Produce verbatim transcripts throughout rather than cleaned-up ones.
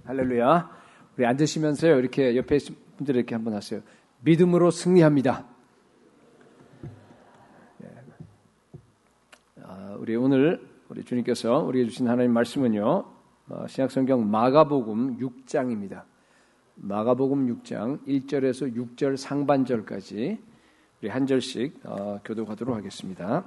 할렐루야. 우리 앉으시면서요. 이렇게 옆에 분들 이렇게 한번 하세요. 믿음으로 승리합니다. 아, 우리 오늘 우리 주님께서 우리에게 주신 하나님 말씀은요. 어, 신약성경 마가복음 육 장입니다. 마가복음 육 장 일 절에서 육 절 상반절까지 우리 한 절씩 어, 교독하도록 하겠습니다.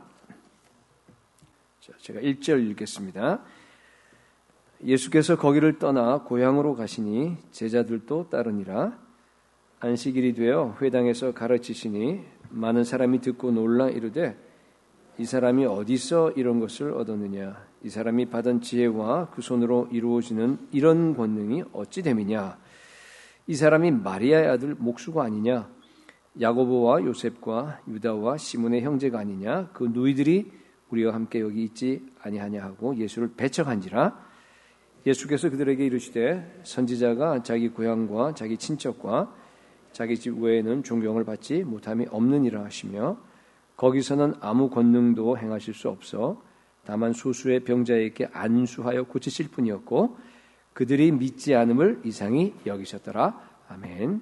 자, 제가 일 절 읽겠습니다. 예수께서 거기를 떠나 고향으로 가시니 제자들도 따르니라. 안식일이 되어 회당에서 가르치시니 많은 사람이 듣고 놀라 이르되 이 사람이 어디서 이런 것을 얻었느냐? 이 사람이 받은 지혜와 그 손으로 이루어지는 이런 권능이 어찌 됨이냐? 이 사람이 마리아의 아들 목수가 아니냐? 야고보와 요셉과 유다와 시몬의 형제가 아니냐? 그 누이들이 우리와 함께 여기 있지 아니하냐 하고 예수를 배척한지라. 예수께서 그들에게 이르시되 선지자가 자기 고향과 자기 친척과 자기 집 외에는 존경을 받지 못함이 없느니라 하시며 거기서는 아무 권능도 행하실 수 없어 다만 소수의 병자에게 안수하여 고치실 뿐이었고 그들이 믿지 않음을 이상히 여기셨더라. 아멘.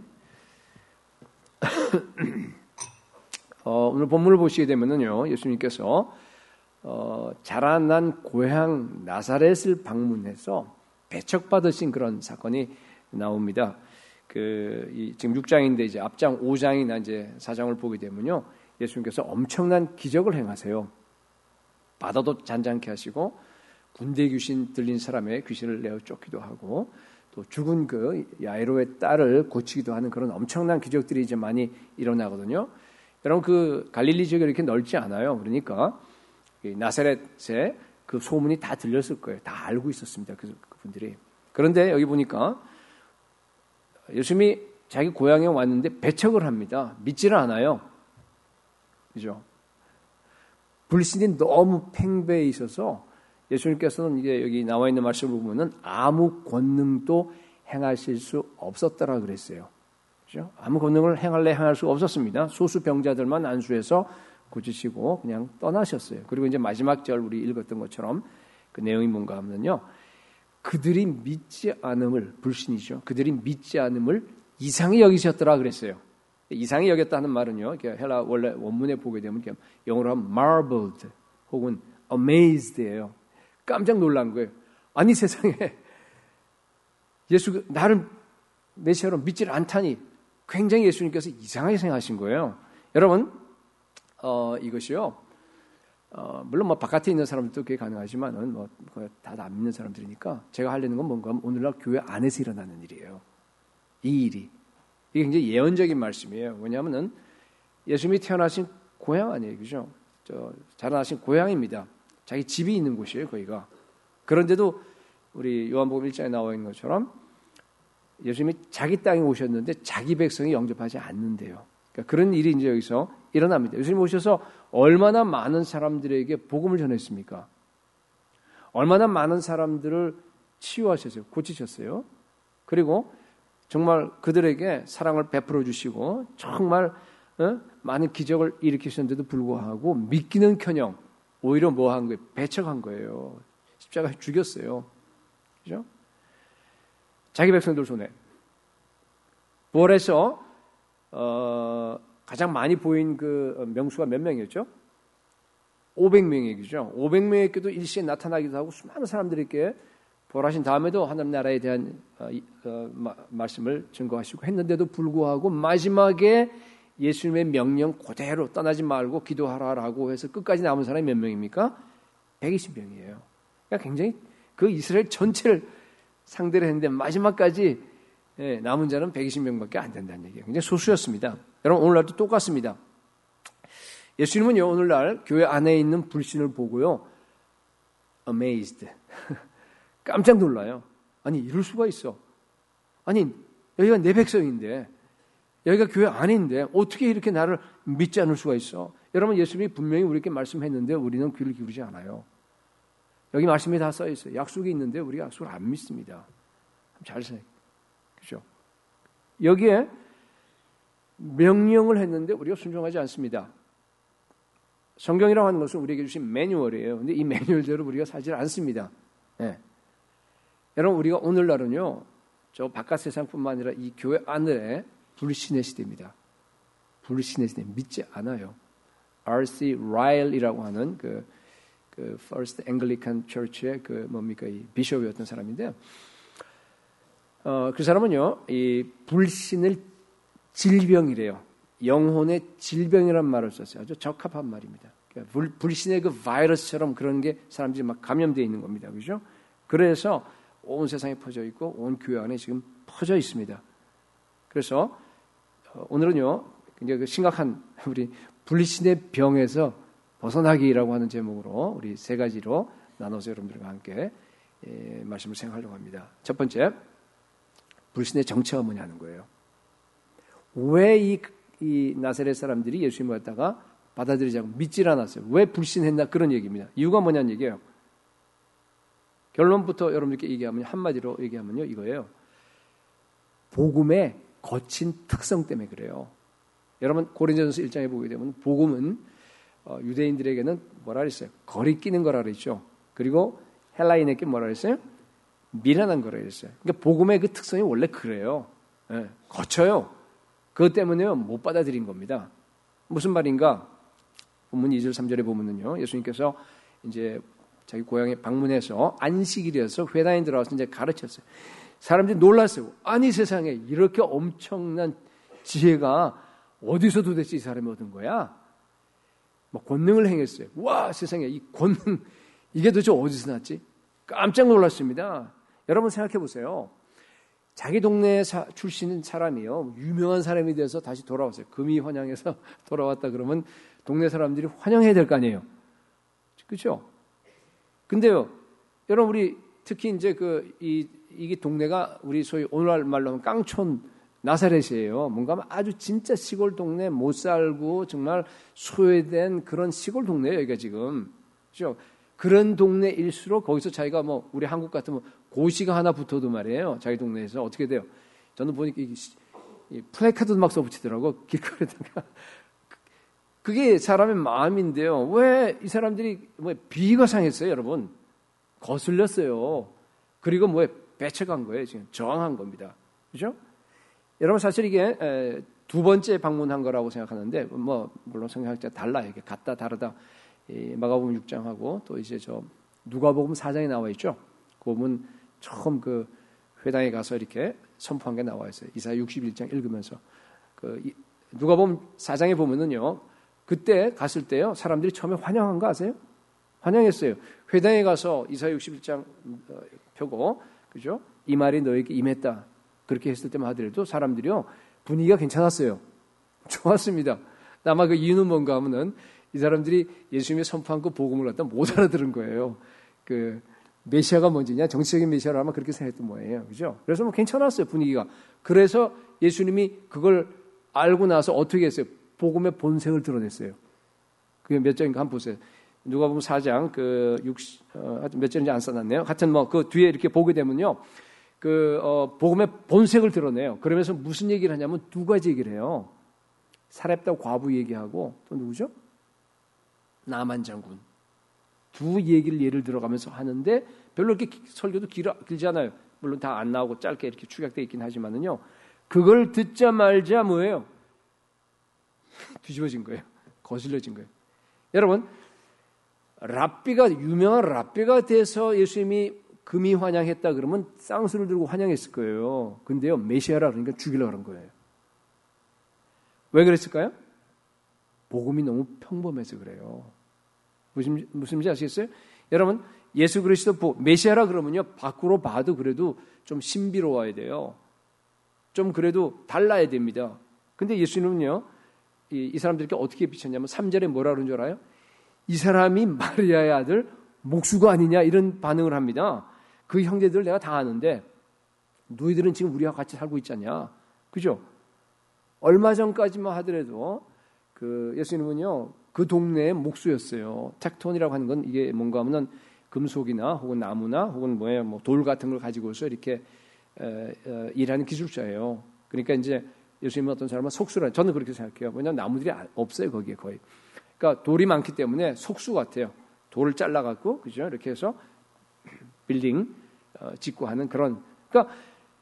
어, 오늘 본문을 보시게 되면은요, 예수님께서 어, 자라난 고향 나사렛을 방문해서 배척받으신 그런 사건이 나옵니다. 그, 이, 지금 육 장인데 이제 앞장 오 장이나 이제 사 장을 보게 되면요, 예수님께서 엄청난 기적을 행하세요. 바다도 잔잔케 하시고 군대 귀신 들린 사람의 귀신을 내어 쫓기도 하고 또 죽은 그 야이로의 딸을 고치기도 하는 그런 엄청난 기적들이 이제 많이 일어나거든요. 여러분 그 갈릴리 지역이 이렇게 넓지 않아요. 그러니까 나사렛에 그 소문이 다 들렸을 거예요. 다 알고 있었습니다. 그, 그분들이. 그런데 여기 보니까 예수님이 자기 고향에 왔는데 배척을 합니다. 믿지를 않아요. 그죠? 불신이 너무 팽배해 있어서 예수님께서는 이제 여기 나와 있는 말씀을 보면은 아무 권능도 행하실 수 없었더라 그랬어요. 그죠? 아무 권능을 행할래 행할 수 없었습니다. 소수 병자들만 안수해서 고치시고 그냥 떠나셨어요. 그리고 이제 마지막 절 우리 읽었던 것처럼 그 내용이 뭔가 하면요. 그들이 믿지 않음을, 불신이죠. 그들이 믿지 않음을 이상히 여기셨더라 그랬어요. 이상히 여겼다는 말은요. 헬라 원래 원문에 보게 되면 영어로 하면 marveled 혹은 amazed예요. 깜짝 놀란 거예요. 아니 세상에 예수 나를 메시아로 믿지 않다니 굉장히 예수님께서 이상하게 생각하신 거예요. 여러분 어, 이것이요. 어, 물론 뭐 바깥에 있는 사람들도 그게 가능하지만은 뭐 다 안 믿는 사람들이니까 제가 하려는 건 뭔가 오늘날 교회 안에서 일어나는 일이에요. 이 일이 이게 굉장히 예언적인 말씀이에요. 왜냐하면은 예수님이 태어나신 고향 아니에요, 그죠? 저 자라나신 고향입니다. 자기 집이 있는 곳이에요, 거기가. 그런데도 우리 요한복음 일 장에 나와 있는 것처럼 예수님이 자기 땅에 오셨는데 자기 백성이 영접하지 않는데요. 그러니까 그런 일이 이제 여기서 일어납니다. 예수님 오셔서 얼마나 많은 사람들에게 복음을 전했습니까? 얼마나 많은 사람들을 치유하셨어요. 고치셨어요. 그리고 정말 그들에게 사랑을 베풀어 주시고 정말 어? 많은 기적을 일으키셨는데도 불구하고 믿기는커녕 오히려 뭐 한 거예요? 배척한 거예요. 십자가에 죽였어요. 그죠? 자기 백성들 손에. 부활해서 어, 가장 많이 보인 그 명수가 몇 명이었죠? 오백 명이죠. 오백 명에게도 일시에 나타나기도 하고 수많은 사람들에게 부활하신 다음에도 하나님 나라에 대한 어, 어, 마, 말씀을 증거하시고 했는데도 불구하고 마지막에 예수님의 명령 그대로 떠나지 말고 기도하라라고 해서 끝까지 남은 사람이 몇 명입니까? 백이십 명이에요. 그러니까 굉장히 그 이스라엘 전체를 상대를 했는데 마지막까지 예, 남은 자는 백이십 명밖에 안 된다는 얘기예요. 굉장히 소수였습니다. 여러분 오늘날도 똑같습니다. 예수님은요 오늘날 교회 안에 있는 불신을 보고요 amazed 깜짝 놀라요. 아니 이럴 수가 있어. 아니 여기가 내 백성인데 여기가 교회 안인데 어떻게 이렇게 나를 믿지 않을 수가 있어. 여러분 예수님이 분명히 우리에게 말씀했는데 우리는 귀를 기울이지 않아요. 여기 말씀이 다 써 있어요. 약속이 있는데 우리가 약속을 안 믿습니다. 잘 생각해요. 그죠? 여기에 명령을 했는데 우리가 순종하지 않습니다. 성경이라고 하는 것은 우리에게 주신 매뉴얼이에요. 근데 이 매뉴얼대로 우리가 살지 않습니다. 네. 여러분 우리가 오늘날은요 저 바깥 세상뿐만 아니라 이 교회 안에 불신의 시대입니다. 불신의 시대 믿지 않아요. 알씨 라일이라고 하는 그, 그 First Anglican Church의 그 뭡니까 이 비숍이었던 사람인데요. 어, 그 사람은요, 이 불신을 질병이래요. 영혼의 질병이란 말을 썼어요. 아주 적합한 말입니다. 그러니까 불, 불신의 그 바이러스처럼 그런 게 사람들이 막 감염되어 있는 겁니다. 그죠? 그래서 온 세상에 퍼져 있고 온 교회 안에 지금 퍼져 있습니다. 그래서 오늘은요, 굉장히 그 심각한 우리 불신의 병에서 벗어나기라고 하는 제목으로 우리 세 가지로 나눠서 여러분들과 함께 예, 말씀을 생각하려고 합니다. 첫 번째, 불신의 정체가 뭐냐는 거예요. 왜 이 이 나사렛 사람들이 예수님을 갖다가 받아들이지 않고 믿질 않았어요. 왜 불신했나 그런 얘기입니다. 이유가 뭐냐는 얘기예요. 결론부터 여러분들께 얘기하면 한마디로 얘기하면요 이거예요. 복음의 거친 특성 때문에 그래요. 여러분 고린도전서 일 장에 보게 되면 복음은 어, 유대인들에게는 뭐라 그랬어요? 거리 끼는 거라 그랬죠. 그리고 헬라인에게 뭐라 그랬어요? 미련한 거라 그랬어요. 그러니까 복음의 그 특성이 원래 그래요. 네, 거쳐요. 그것 때문에요 못 받아들인 겁니다. 무슨 말인가? 본문 이 절 삼 절에 보면은요 예수님께서 이제 자기 고향에 방문해서 안식일이어서 회당에 들어와서 이제 가르쳤어요. 사람들이 놀랐어요. 아니 세상에 이렇게 엄청난 지혜가 어디서 도대체 이 사람이 얻은 거야? 뭐 권능을 행했어요. 와 세상에 이 권능 이게 도대체 어디서 났지? 깜짝 놀랐습니다. 여러분 생각해 보세요. 자기 동네 출신인 사람이요 유명한 사람이 돼서 다시 돌아왔어요. 금이 환영해서 돌아왔다 그러면 동네 사람들이 환영해야 될 거 아니에요. 그렇죠? 근데요, 여러분 우리 특히 이제 그 이 이게 동네가 우리 소위 오늘날 말로 하면 깡촌 나사렛이에요. 뭔가 아주 진짜 시골 동네 못 살고 정말 소외된 그런 시골 동네예요. 여기가 지금 그렇죠? 그런 동네일수록 거기서 자기가 뭐 우리 한국 같으면 고시가 하나 붙어도 말이에요. 자기 동네에서 어떻게 돼요? 저는 보니까 이, 이 플래카드 막 써붙이더라고 길거리에다가. 그게 사람의 마음인데요. 왜 이 사람들이 뭐 비위가 상했어요, 여러분? 거슬렸어요. 그리고 뭐에 배척한 거예요. 지금 저항한 겁니다. 그렇죠? 여러분 사실 이게 에, 두 번째 방문한 거라고 생각하는데 뭐 물론 성경학자 달라요. 이게 같다 다르다. 이 마가복음 육 장하고 또 이제 저 누가복음 사 장에 나와 있죠. 그 보면 처음 그 회당에 가서 이렇게 선포한 게 나와 있어요. 이사야 육십일 장 읽으면서 그 누가복음 사 장에 보면은요. 그때 갔을 때요. 사람들이 처음에 환영한 거 아세요? 환영했어요. 회당에 가서 이사야 육십일 장 펴고 그죠? 이 말이 너에게 임했다. 그렇게 했을 때만 하더라도 사람들이요. 분위기가 괜찮았어요. 좋았습니다. 아마 그 이유는 뭔가 하면은 이 사람들이 예수님이 선포한 그 복음을 갖다 못 알아들은 거예요. 그 메시아가 뭔지냐 정치적인 메시아를 하면 그렇게 생각했던 모양이에요. 그죠? 그래서 뭐 괜찮았어요 분위기가. 그래서 예수님이 그걸 알고 나서 어떻게 했어요? 복음의 본색을 드러냈어요. 그게 몇 장인가 한번 보세요. 누가 보면 사 장 그 육십 어, 몇 장인지 안 써놨네요. 하여튼 뭐 그 뒤에 이렇게 보게 되면요, 그 어, 복음의 본색을 드러내요. 그러면서 무슨 얘기를 하냐면 두 가지 얘기를 해요. 사렙다 과부 얘기하고 또 누구죠? 나만 장군. 두 얘기를 예를 들어가면서 하는데 별로 이렇게 설교도 길, 길지 않아요. 물론 다 안 나오고 짧게 이렇게 축약되어 있긴 하지만은요. 그걸 듣자마자 뭐예요? 뒤집어진 거예요. 거슬려진 거예요. 여러분, 랍비가 유명한 랍비가 돼서 예수님이 금이 환영했다 그러면 쌍수를 들고 환영했을 거예요. 근데요, 메시아라 그러니까 죽이려고 그런 거예요. 왜 그랬을까요? 복음이 너무 평범해서 그래요. 무슨, 무슨 말인지 아시겠어요? 여러분, 예수 그리스도 메시아라 그러면요, 밖으로 봐도 그래도 좀 신비로워야 돼요. 좀 그래도 달라야 됩니다. 근데 예수님은요, 이, 이 사람들께 어떻게 비쳤냐면 삼 절에 뭐라 그런 줄 알아요? 이 사람이 마리아의 아들 목수가 아니냐 이런 반응을 합니다. 그 형제들을 내가 다 아는데 너희들은 지금 우리와 같이 살고 있잖냐. 그죠? 얼마 전까지만 하더라도 그 예수님은요, 그 동네의 목수였어요. 텍톤이라고 하는 건 이게 뭔가 하면 금속이나 혹은 나무나 혹은 뭐예요, 뭐 돌 같은 걸 가지고서 이렇게 에, 에, 일하는 기술자예요. 그러니까 이제 예수님은 어떤 사람은 속수라, 저는 그렇게 생각해요. 왜냐하면 나무들이 없어요 거기에 거의. 그러니까 돌이 많기 때문에 속수 같아요. 돌을 잘라갖고 그죠? 이렇게 해서 빌딩 어, 짓고 하는 그런. 그러니까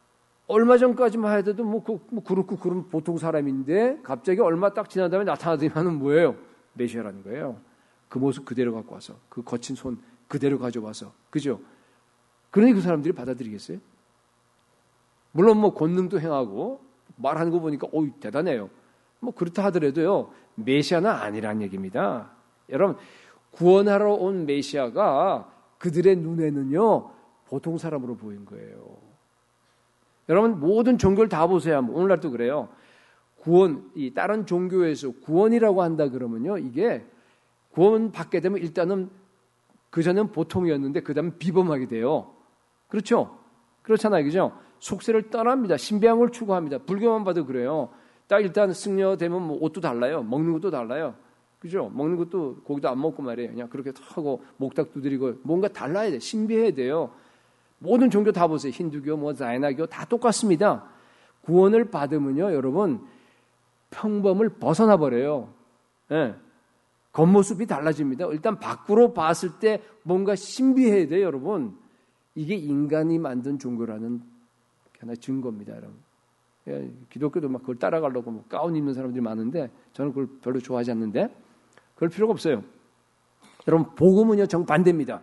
얼마 전까지만 해도 뭐, 그, 뭐 그렇고 그런 보통 사람인데 갑자기 얼마 딱 지난 다음에 나타나더니만은 뭐예요? 메시아라는 거예요. 그 모습 그대로 갖고 와서 그 거친 손 그대로 가져와서 그죠? 그러니 그 사람들이 받아들이겠어요? 물론 뭐 권능도 행하고 말하는 거 보니까 어이 대단해요. 뭐 그렇다 하더라도요 메시아는 아니란 얘기입니다. 여러분 구원하러 온 메시아가 그들의 눈에는요 보통 사람으로 보인 거예요. 여러분 모든 종교를 다 보세요. 오늘날도 그래요. 구원, 이 다른 종교에서 구원이라고 한다 그러면요 이게 구원 받게 되면 일단은 그 전엔 보통이었는데 그 다음에 비범하게 돼요. 그렇죠? 그렇잖아요, 그죠? 속세를 떠납니다. 신비함을 추구합니다. 불교만 봐도 그래요. 딱 일단 승려되면 뭐 옷도 달라요. 먹는 것도 달라요. 그죠? 먹는 것도 고기도 안 먹고 말이에요. 그냥 그렇게 하고 목탁 두드리고 뭔가 달라야 돼. 신비해야 돼요. 모든 종교 다 보세요. 힌두교, 뭐 자이나교 다 똑같습니다. 구원을 받으면요, 여러분 평범을 벗어나 버려요. 예. 겉모습이 달라집니다. 일단 밖으로 봤을 때 뭔가 신비해야 돼요, 여러분. 이게 인간이 만든 종교라는 하나의 증거입니다, 여러분. 예, 기독교도 막 그걸 따라가려고 뭐 가운 입는 사람들이 많은데 저는 그걸 별로 좋아하지 않는데 그럴 필요가 없어요. 여러분 복음은요 정반대입니다.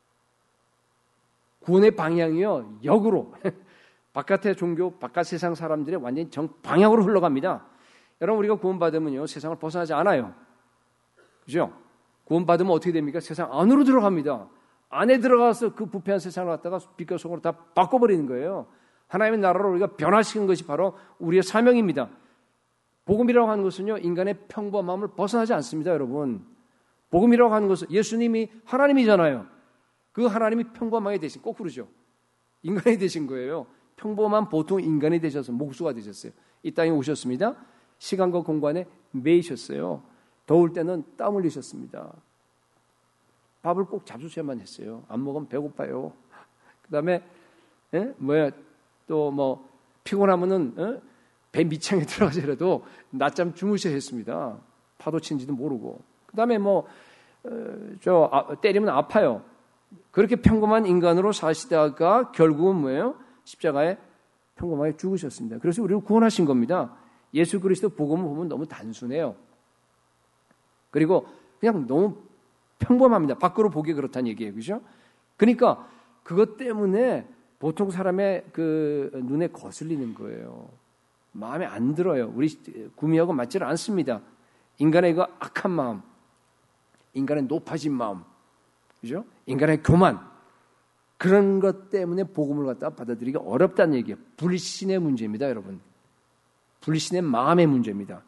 구원의 방향이요 역으로 바깥의 종교, 바깥 세상 사람들의 완전히 정방향으로 흘러갑니다. 여러분 우리가 구원받으면요 세상을 벗어나지 않아요. 그죠? 구원받으면 어떻게 됩니까? 세상 안으로 들어갑니다. 안에 들어가서 그 부패한 세상을 갖다가 빛과 속으로 다 바꿔버리는 거예요. 하나님의 나라로 우리가 변화시키는 것이 바로 우리의 사명입니다. 복음이라고 하는 것은요 인간의 평범함을 벗어나지 않습니다, 여러분. 복음이라고 하는 것은 예수님이 하나님이잖아요. 그 하나님이 평범하게 되신, 거꾸로죠. 인간이 되신 거예요. 평범한 보통 인간이 되셔서 목수가 되셨어요. 이 땅에 오셨습니다. 시간과 공간에 매이셨어요. 더울 때는 땀 흘리셨습니다. 밥을 꼭 잡수셔야만 했어요. 안 먹으면 배고파요. 그 다음에 예? 뭐야 또 뭐 피곤하면은 예? 배 밑창에 들어가서라도 낮잠 주무셔야 했습니다. 파도 친지도 모르고. 그 다음에 뭐 저 아, 때리면 아파요. 그렇게 평범한 인간으로 사시다가 결국은 뭐예요? 십자가에 평범하게 죽으셨습니다. 그래서 우리를 구원하신 겁니다. 예수 그리스도 복음을 보면 너무 단순해요. 그리고 그냥 너무 평범합니다. 밖으로 보기 그렇다는 얘기예요. 그죠? 그러니까 그것 때문에 보통 사람의 그 눈에 거슬리는 거예요. 마음에 안 들어요. 우리 구미하고 맞지를 않습니다. 인간의 그 악한 마음, 인간의 높아진 마음, 그죠? 인간의 교만, 그런 것 때문에 복음을 갖다가 받아들이기 어렵다는 얘기예요. 불신의 문제입니다, 여러분. 불신의 마음의 문제입니다.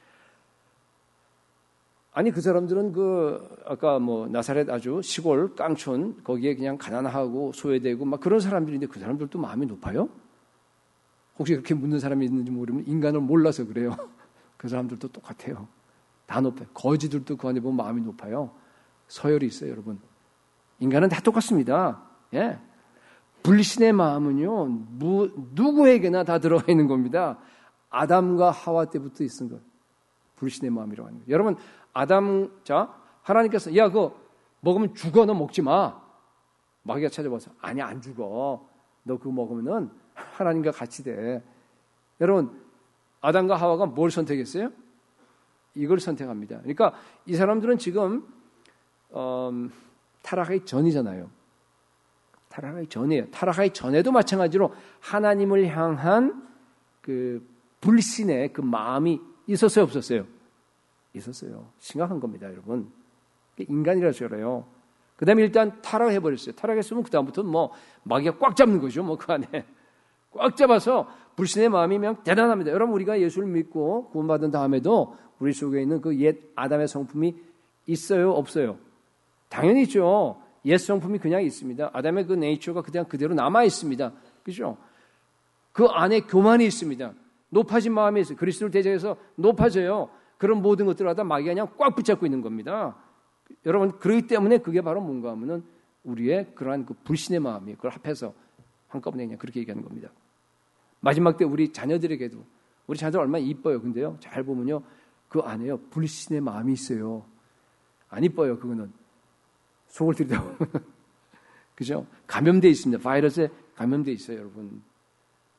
아니 그 사람들은 그 아까 뭐 나사렛 아주 시골 깡촌 거기에 그냥 가난하고 소외되고 막 그런 사람들인데 그 사람들도 마음이 높아요? 혹시 그렇게 묻는 사람이 있는지 모르면 인간을 몰라서 그래요. 그 사람들도 똑같아요. 다 높아요. 거지들도 그 안에 보면 마음이 높아요. 서열이 있어요, 여러분. 인간은 다 똑같습니다. 예. 불신의 마음은요 무, 누구에게나 다 들어가 있는 겁니다. 아담과 하와 때부터 있은 것. 불신의 마음이라고 하는 거예요. 여러분 아담, 자, 하나님께서, 야, 그거 먹으면 죽어. 너 먹지 마. 마귀가 찾아봐서, 아니, 안 죽어. 너 그거 먹으면은 하나님과 같이 돼. 여러분, 아담과 하와가 뭘 선택했어요? 이걸 선택합니다. 그러니까 이 사람들은 지금, 음, 타락하기 전이잖아요. 타락하기 전이에요. 타락하기 전에도 마찬가지로 하나님을 향한 그 불신의 그 마음이 있었어요, 없었어요? 있었어요. 심각한 겁니다, 여러분. 인간이라서 그래요. 그 다음에 일단 타락해버렸어요. 타락했으면 그 다음부터는 뭐 마귀가 꽉 잡는 거죠, 뭐 그 안에. 꽉 잡아서 불신의 마음이 그냥 대단합니다. 여러분 우리가 예수를 믿고 구원받은 다음에도 우리 속에 있는 그 옛 아담의 성품이 있어요, 없어요? 당연히 있죠. 옛 성품이 그냥 있습니다. 아담의 그 네이처가 그냥 그대로 남아 있습니다. 그죠? 그 안에 교만이 있습니다. 높아진 마음이 있어요. 그리스도를 대적해서 높아져요. 그런 모든 것들을 하다 마귀가 그냥 꽉 붙잡고 있는 겁니다. 여러분 그렇기 때문에 그게 바로 뭔가 하면은 우리의 그러한 그 불신의 마음이 그걸 합해서 한꺼번에 그냥 그렇게 얘기하는 겁니다. 마지막 때 우리 자녀들에게도 우리 자녀들 얼마나 이뻐요. 근데요 잘 보면요 그 안에요 불신의 마음이 있어요. 안 이뻐요. 그거는 속을 들이다 보면 그죠? 감염돼 있습니다. 바이러스에 감염돼 있어요, 여러분.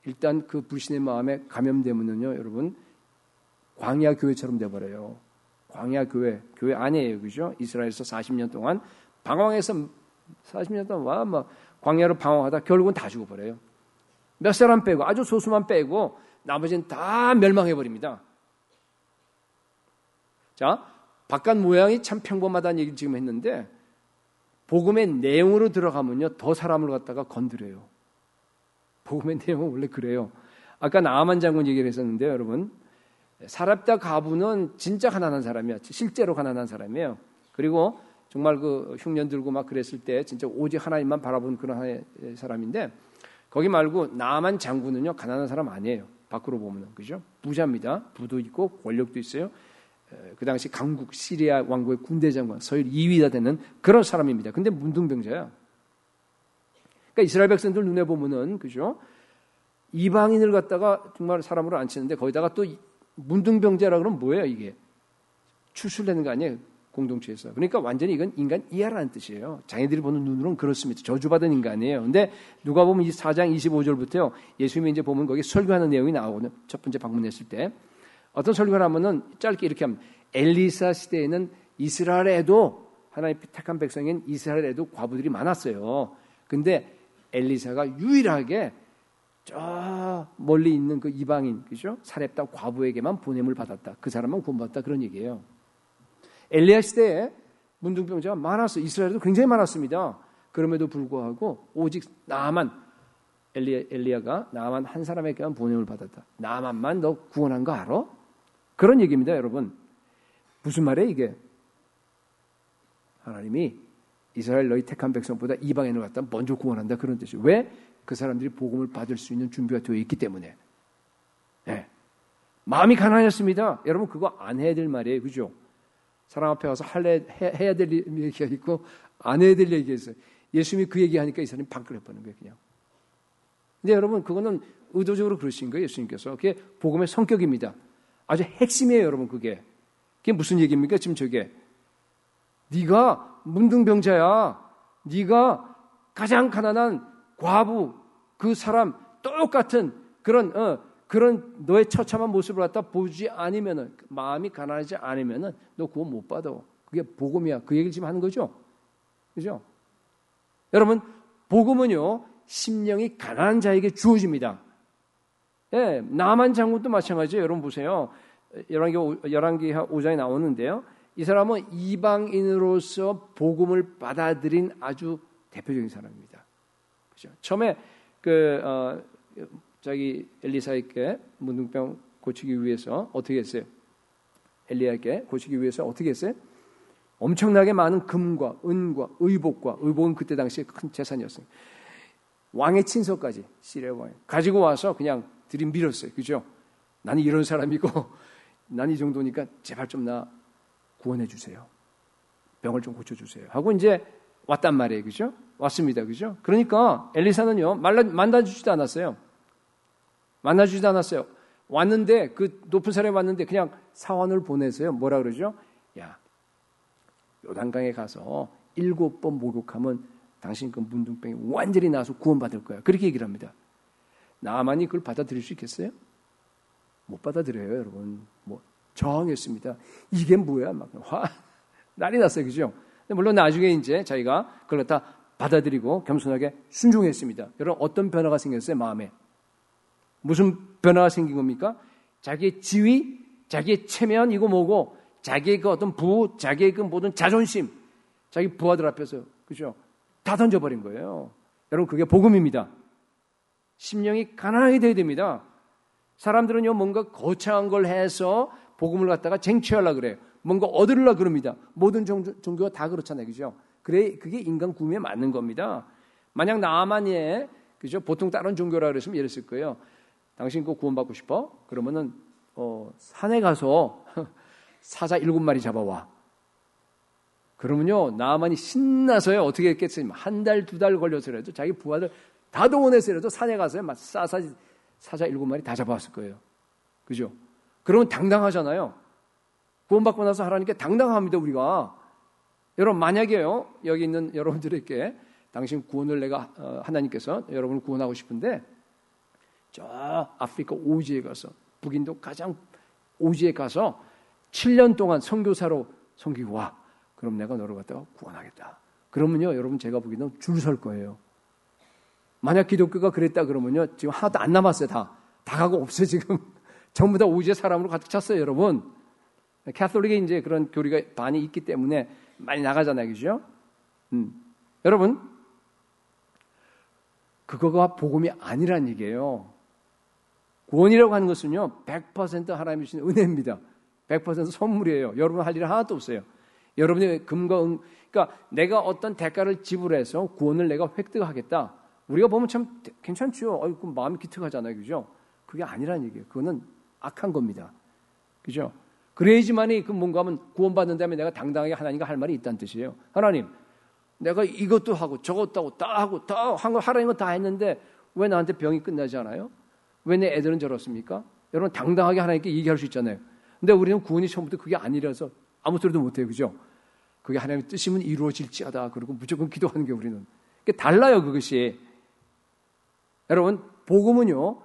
일단 그 불신의 마음에 감염되면요, 여러분 광야 교회처럼 돼버려요. 광야 교회, 교회 아니에요, 그죠? 이스라엘에서 사십 년 동안 방황해서 사십 년 동안 와, 막 광야로 방황하다 결국은 다 죽어버려요. 몇 사람 빼고 아주 소수만 빼고 나머지는 다 멸망해버립니다. 자, 바깥 모양이 참 평범하다는 얘기를 지금 했는데 복음의 내용으로 들어가면요 더 사람을 갖다가 건드려요. 복음의 내용은 원래 그래요. 아까 나아만 장군 얘기를 했었는데요, 여러분. 사렙다 가부는 진짜 가난한 사람이야. 실제로 가난한 사람이에요. 그리고 정말 그 흉년 들고 막 그랬을 때 진짜 오직 하나님만 바라본 그런 하나의 사람인데 거기 말고 나아만 장군은요 가난한 사람 아니에요. 밖으로 보면은 그죠? 부자입니다. 부도 있고 권력도 있어요. 그 당시 강국 시리아 왕국의 군대 장관 서열 이 위가 되는 그런 사람입니다. 근데 문둥병자야. 그러니까 이스라엘 백성들 눈에 보면은 그죠? 이방인을 갖다가 정말 사람으로 안 치는데 거기다가 또 문둥병자라 그러면 뭐예요 이게? 추출되는 거 아니에요? 공동체에서. 그러니까 완전히 이건 인간 이하라는 뜻이에요. 자기들이 보는 눈으로는 그렇습니다. 저주받은 인간이에요. 근데 누가 보면 이 사 장 이십오 절부터요. 예수님이 이제 보면 거기 설교하는 내용이 나오거든요. 첫 번째 방문했을 때. 어떤 설교를 하면은 짧게 이렇게 하면 엘리사 시대에는 이스라엘에도 하나님 택한 백성인 이스라엘에도 과부들이 많았어요. 근데 엘리사가 유일하게 저 멀리 있는 그 이방인, 그죠? 사렙다 과부에게만 보냄을 받았다. 그 사람만 구원받았다. 그런 얘기예요. 엘리야 시대에 문둥병자가 많았어요. 이스라엘에도 굉장히 많았습니다. 그럼에도 불구하고 오직 나만 엘리야, 엘리야가 나만 한 사람에게만 보냄을 받았다. 나만만 너 구원한 거 알아? 그런 얘기입니다, 여러분. 무슨 말이에요, 이게? 하나님이 이스라엘 너희 택한 백성보다 이방인을 갖다 먼저 구원한다 그런 뜻이에요. 왜? 그 사람들이 복음을 받을 수 있는 준비가 되어 있기 때문에. 네. 마음이 가난했습니다. 여러분 그거 안 해야 될 말이에요, 그죠? 사람 앞에 가서 할래 해야 될 얘기가 있고 안 해야 될 얘기가 있어요. 예수님이 그 얘기하니까 이 사람이 방글해 버는 거예요, 그냥. 근데 여러분 그거는 의도적으로 그러신 거예요, 예수님께서. 그게 복음의 성격입니다. 아주 핵심이에요, 여러분 그게. 그게 무슨 얘기입니까? 지금 저게. 네가 문둥병자야. 네가 가장 가난한 과부 그 사람 똑같은 그런 어, 그런 너의 처참한 모습을 갖다 보지 않으면은 마음이 가난하지 않으면은 너 구원 못 받아. 그게 복음이야. 그 얘기를 지금 하는 거죠. 그죠? 여러분 복음은요 심령이 가난한 자에게 주어집니다. 예, 나만 장군도 마찬가지예요. 여러분 보세요. 열왕기 열왕기 오 장에 나오는데요. 이 사람은 이방인으로서 복음을 받아들인 아주 대표적인 사람입니다. 그죠? 처음에 그 어, 자기 엘리사에게 문둥병 고치기 위해서 어떻게 했어요? 엘리야에게 고치기 위해서 어떻게 했어요? 엄청나게 많은 금과 은과 의복과 의복은 그때 당시에 큰 재산이었어요. 왕의 친서까지 시리아 왕 가지고 와서 그냥 들이밀었어요. 그죠? 나는 이런 사람이고 난 이 정도니까 제발 좀 나 구원해 주세요. 병을 좀 고쳐 주세요. 하고 이제 왔단 말이에요. 그죠? 왔습니다. 그죠? 그러니까 엘리사는요. 만나주지도 않았어요. 만나주지도 않았어요. 왔는데 그 높은 산에 왔는데 그냥 사원을 보내서요. 뭐라 그러죠? 야, 요단강에 가서 일곱 번 목욕하면 당신 그 문둥병이 완전히 나서 구원받을 거야. 그렇게 얘기를 합니다. 나만이 그걸 받아들일 수 있겠어요? 못 받아들여요, 여러분. 뭐 저항했습니다. 이게 뭐야? 막 화 난리 났어요, 그죠? 물론 나중에 이제 자기가 그걸 다 받아들이고 겸손하게 순종했습니다. 여러분 어떤 변화가 생겼어요, 마음에? 무슨 변화가 생긴 겁니까? 자기의 지위, 자기의 체면 이거 뭐고, 자기의 그 어떤 부, 자기의 그 모든 자존심, 자기 부하들 앞에서 그죠? 다 던져버린 거예요. 여러분 그게 복음입니다. 심령이 가난하게 돼야 됩니다. 사람들은요 뭔가 거창한 걸 해서 복음을 갖다가 쟁취하려고 그래요. 뭔가 얻으려고 그럽니다. 모든 종교, 종교가 다 그렇잖아요. 그죠? 그래, 그게 인간 구미에 맞는 겁니다. 만약 나만이, 그죠? 보통 다른 종교라 그랬으면 이랬을 거예요. 당신 그거 구원받고 싶어? 그러면은, 어, 산에 가서 사자 일곱 마리 잡아와. 그러면요, 나만이 신나서요, 어떻게 했겠어요? 한 달, 두 달 걸려서라도 자기 부하들 다 동원해서라도 산에 가서요, 막 사사, 사자 일곱 마리 다 잡아왔을 거예요. 그죠? 그러면 당당하잖아요. 구원받고 나서 하나님께 당당합니다, 우리가. 여러분, 만약에요, 여기 있는 여러분들에게 당신 구원을 내가, 어, 하나님께서 여러분을 구원하고 싶은데, 저 아프리카 오지에 가서, 북인도 가장 오지에 가서 칠 년 동안 선교사로 섬기고 와. 그럼 내가 너를 갖다가 구원하겠다. 그러면요, 여러분 제가 보기에는 줄 설 거예요. 만약 기독교가 그랬다 그러면요, 지금 하나도 안 남았어요. 다. 다 가고 없어요, 지금. 전부 다 오지의 사람으로 가득 찼어요, 여러분. 캐톨릭에 이제 그런 교리가 많이 있기 때문에 많이 나가잖아요, 그죠? 음. 여러분, 그거가 복음이 아니란 얘기예요. 구원이라고 하는 것은요, 백 퍼센트 하나님이 주신 은혜입니다. 백 퍼센트 선물이에요. 여러분 할 일은 하나도 없어요. 여러분의 금과 은, 그러니까 내가 어떤 대가를 지불해서 구원을 내가 획득하겠다. 우리가 보면 참 괜찮죠. 어이구, 마음이 기특하잖아요, 그죠? 그게 아니란 얘기예요. 그거는 악한 겁니다. 그죠? 그래야지만이 그 뭔가 하면 구원받는 다음에 내가 당당하게 하나님과 할 말이 있다는 뜻이에요. 하나님, 내가 이것도 하고 저것도 하고 다 하고 다 한 거 하라는 거 다 했는데 왜 나한테 병이 끝나지 않아요? 왜 내 애들은 저렇습니까? 여러분 당당하게 하나님께 얘기할 수 있잖아요. 근데 우리는 구원이 처음부터 그게 아니라서 아무 소리도 못해요. 그죠? 그게 하나님의 뜻이면 이루어질지어다. 그리고 무조건 기도하는 게 우리는. 그게 달라요, 그것이. 여러분, 복음은요,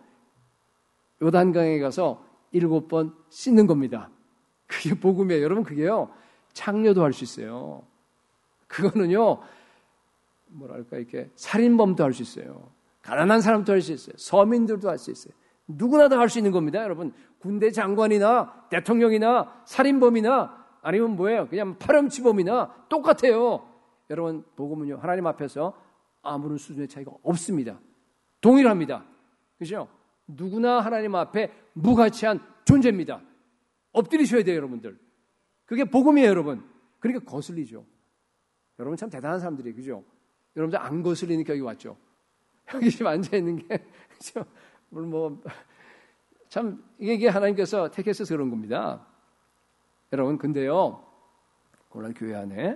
요단강에 가서 일곱 번 씻는 겁니다. 그게 복음이에요. 여러분, 그게요, 창녀도 할 수 있어요. 그거는요, 뭐랄까, 이렇게, 살인범도 할 수 있어요. 가난한 사람도 할 수 있어요. 서민들도 할 수 있어요. 누구나 다 할 수 있는 겁니다, 여러분. 군대 장관이나 대통령이나 살인범이나 아니면 뭐예요? 그냥 파렴치범이나 똑같아요. 여러분, 복음은요, 하나님 앞에서 아무런 수준의 차이가 없습니다. 동일합니다. 그죠? 누구나 하나님 앞에 무가치한 존재입니다. 엎드리셔야 돼요, 여러분들. 그게 복음이에요, 여러분. 그러니까 거슬리죠. 여러분 참 대단한 사람들이에요, 그죠? 여러분들 안 거슬리니까 여기 왔죠. 여기 지금 앉아있는 게, 그죠? 물론 뭐, 참, 이게 하나님께서 택해서 그런 겁니다. 여러분, 근데요, 오늘 교회 안에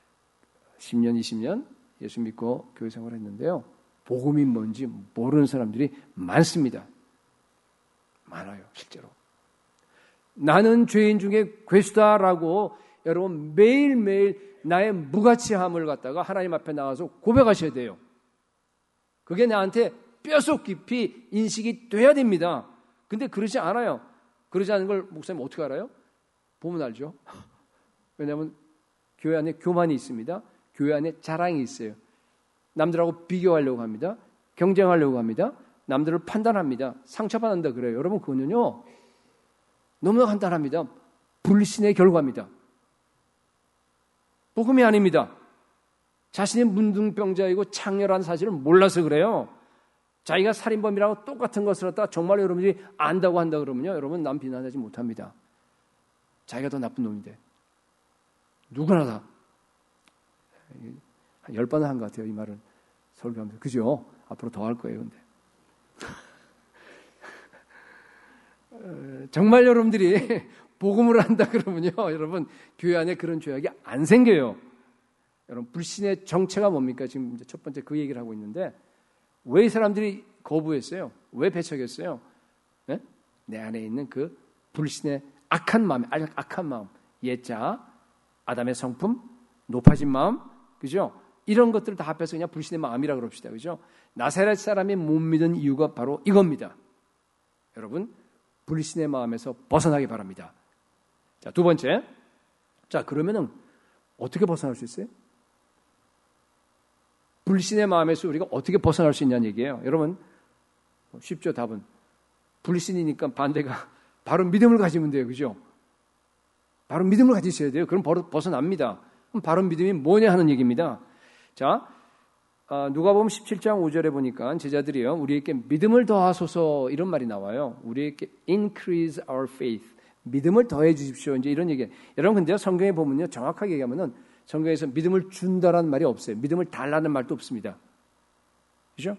십 년, 이십 년 예수 믿고 교회 생활을 했는데요, 복음이 뭔지 모르는 사람들이 많습니다. 많아요, 실제로. 나는 죄인 중에 괴수다라고 여러분 매일매일 나의 무가치함을 갖다가 하나님 앞에 나와서 고백하셔야 돼요. 그게 나한테 뼛속 깊이 인식이 돼야 됩니다. 근데 그러지 않아요. 그러지 않은 걸 목사님 어떻게 알아요? 보면 알죠. 왜냐하면 교회 안에 교만이 있습니다. 교회 안에 자랑이 있어요. 남들하고 비교하려고 합니다. 경쟁하려고 합니다. 남들을 판단합니다. 상처받는다 그래요. 여러분 그거는요, 너무나 간단합니다. 불신의 결과입니다. 복음이 아닙니다. 자신이 문둥병자이고 창렬한 사실을 몰라서 그래요. 자기가 살인범이라고 똑같은 것을 갖다 정말 여러분들이 안다고 한다 그러면요, 여러분 남 비난하지 못합니다. 자기가 더 나쁜 놈인데. 누구나 다. 한 열 번은 한 것 같아요, 이 말은. 설교하면서. 그죠? 앞으로 더 할 거예요, 근데. 정말 여러분들이 복음을 한다 그러면요, 여러분 교회 안에 그런 죄악이 안 생겨요. 여러분 불신의 정체가 뭡니까? 지금 이제 첫 번째 그 얘기를 하고 있는데, 왜 이 사람들이 거부했어요? 왜 배척했어요? 네? 내 안에 있는 그 불신의 악한 마음, 악한 마음, 옛자, 아담의 성품, 높아진 마음, 그죠? 이런 것들을 다 합해서 그냥 불신의 마음이라고 그럽시다, 그죠? 나사렛 사람이 못 믿은 이유가 바로 이겁니다. 여러분, 불신의 마음에서 벗어나기 바랍니다. 자, 두 번째. 자, 그러면은 어떻게 벗어날 수 있어요? 불신의 마음에서 우리가 어떻게 벗어날 수 있냐는 얘기예요. 여러분, 쉽죠, 답은. 불신이니까 반대가 바로 믿음을 가지면 돼요, 그죠? 바로 믿음을 가지셔야 돼요. 그럼 바로 벗어납니다. 그럼 바로 믿음이 뭐냐 하는 얘기입니다. 자, 아, 누가복음 십칠 장 오 절에 보니까 제자들이요, 우리에게 믿음을 더하소서 이런 말이 나와요. 우리에게 increase our faith, 믿음을 더해 주십시오. 이제 이런 얘기. 여러분 근데요, 성경에 보면요, 정확하게 얘기하면은 성경에서 믿음을 준다라는 말이 없어요. 믿음을 달라는 말도 없습니다. 그죠?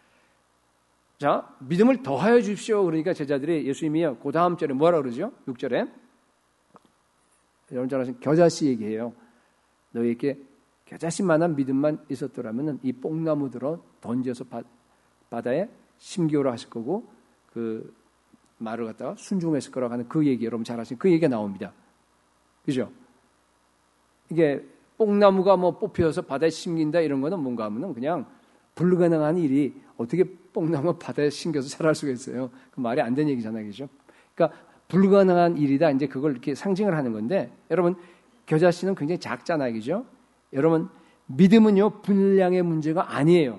자, 믿음을 더하여 주십시오. 그러니까 제자들이 예수님이요, 그 다음 절에 뭐라 그러죠? 육 절에 여러분 잘 아시는 겨자씨 얘기해요. 너희에게 겨자씨만한 믿음만 있었더라면 이 뽕나무 들어 던져서 바, 바다에 심기오라 하실 거고 그 말을 갖다가 순종했을 거라고 하는 그 얘기, 여러분 잘 아시는 그 얘기가 나옵니다. 그죠? 이게 뽕나무가 뭐 뽑혀서 바다에 심긴다 이런 거는 뭔가 하면은 그냥 불가능한 일이 어떻게 뽕나무 바다에 신겨서 자랄 수가 있어요? 그 말이 안 되는 얘기잖아요. 그죠? 그러니까 불가능한 일이다. 이제 그걸 이렇게 상징을 하는 건데, 여러분, 겨자씨는 굉장히 작잖아요. 그죠? 여러분, 믿음은요, 분량의 문제가 아니에요.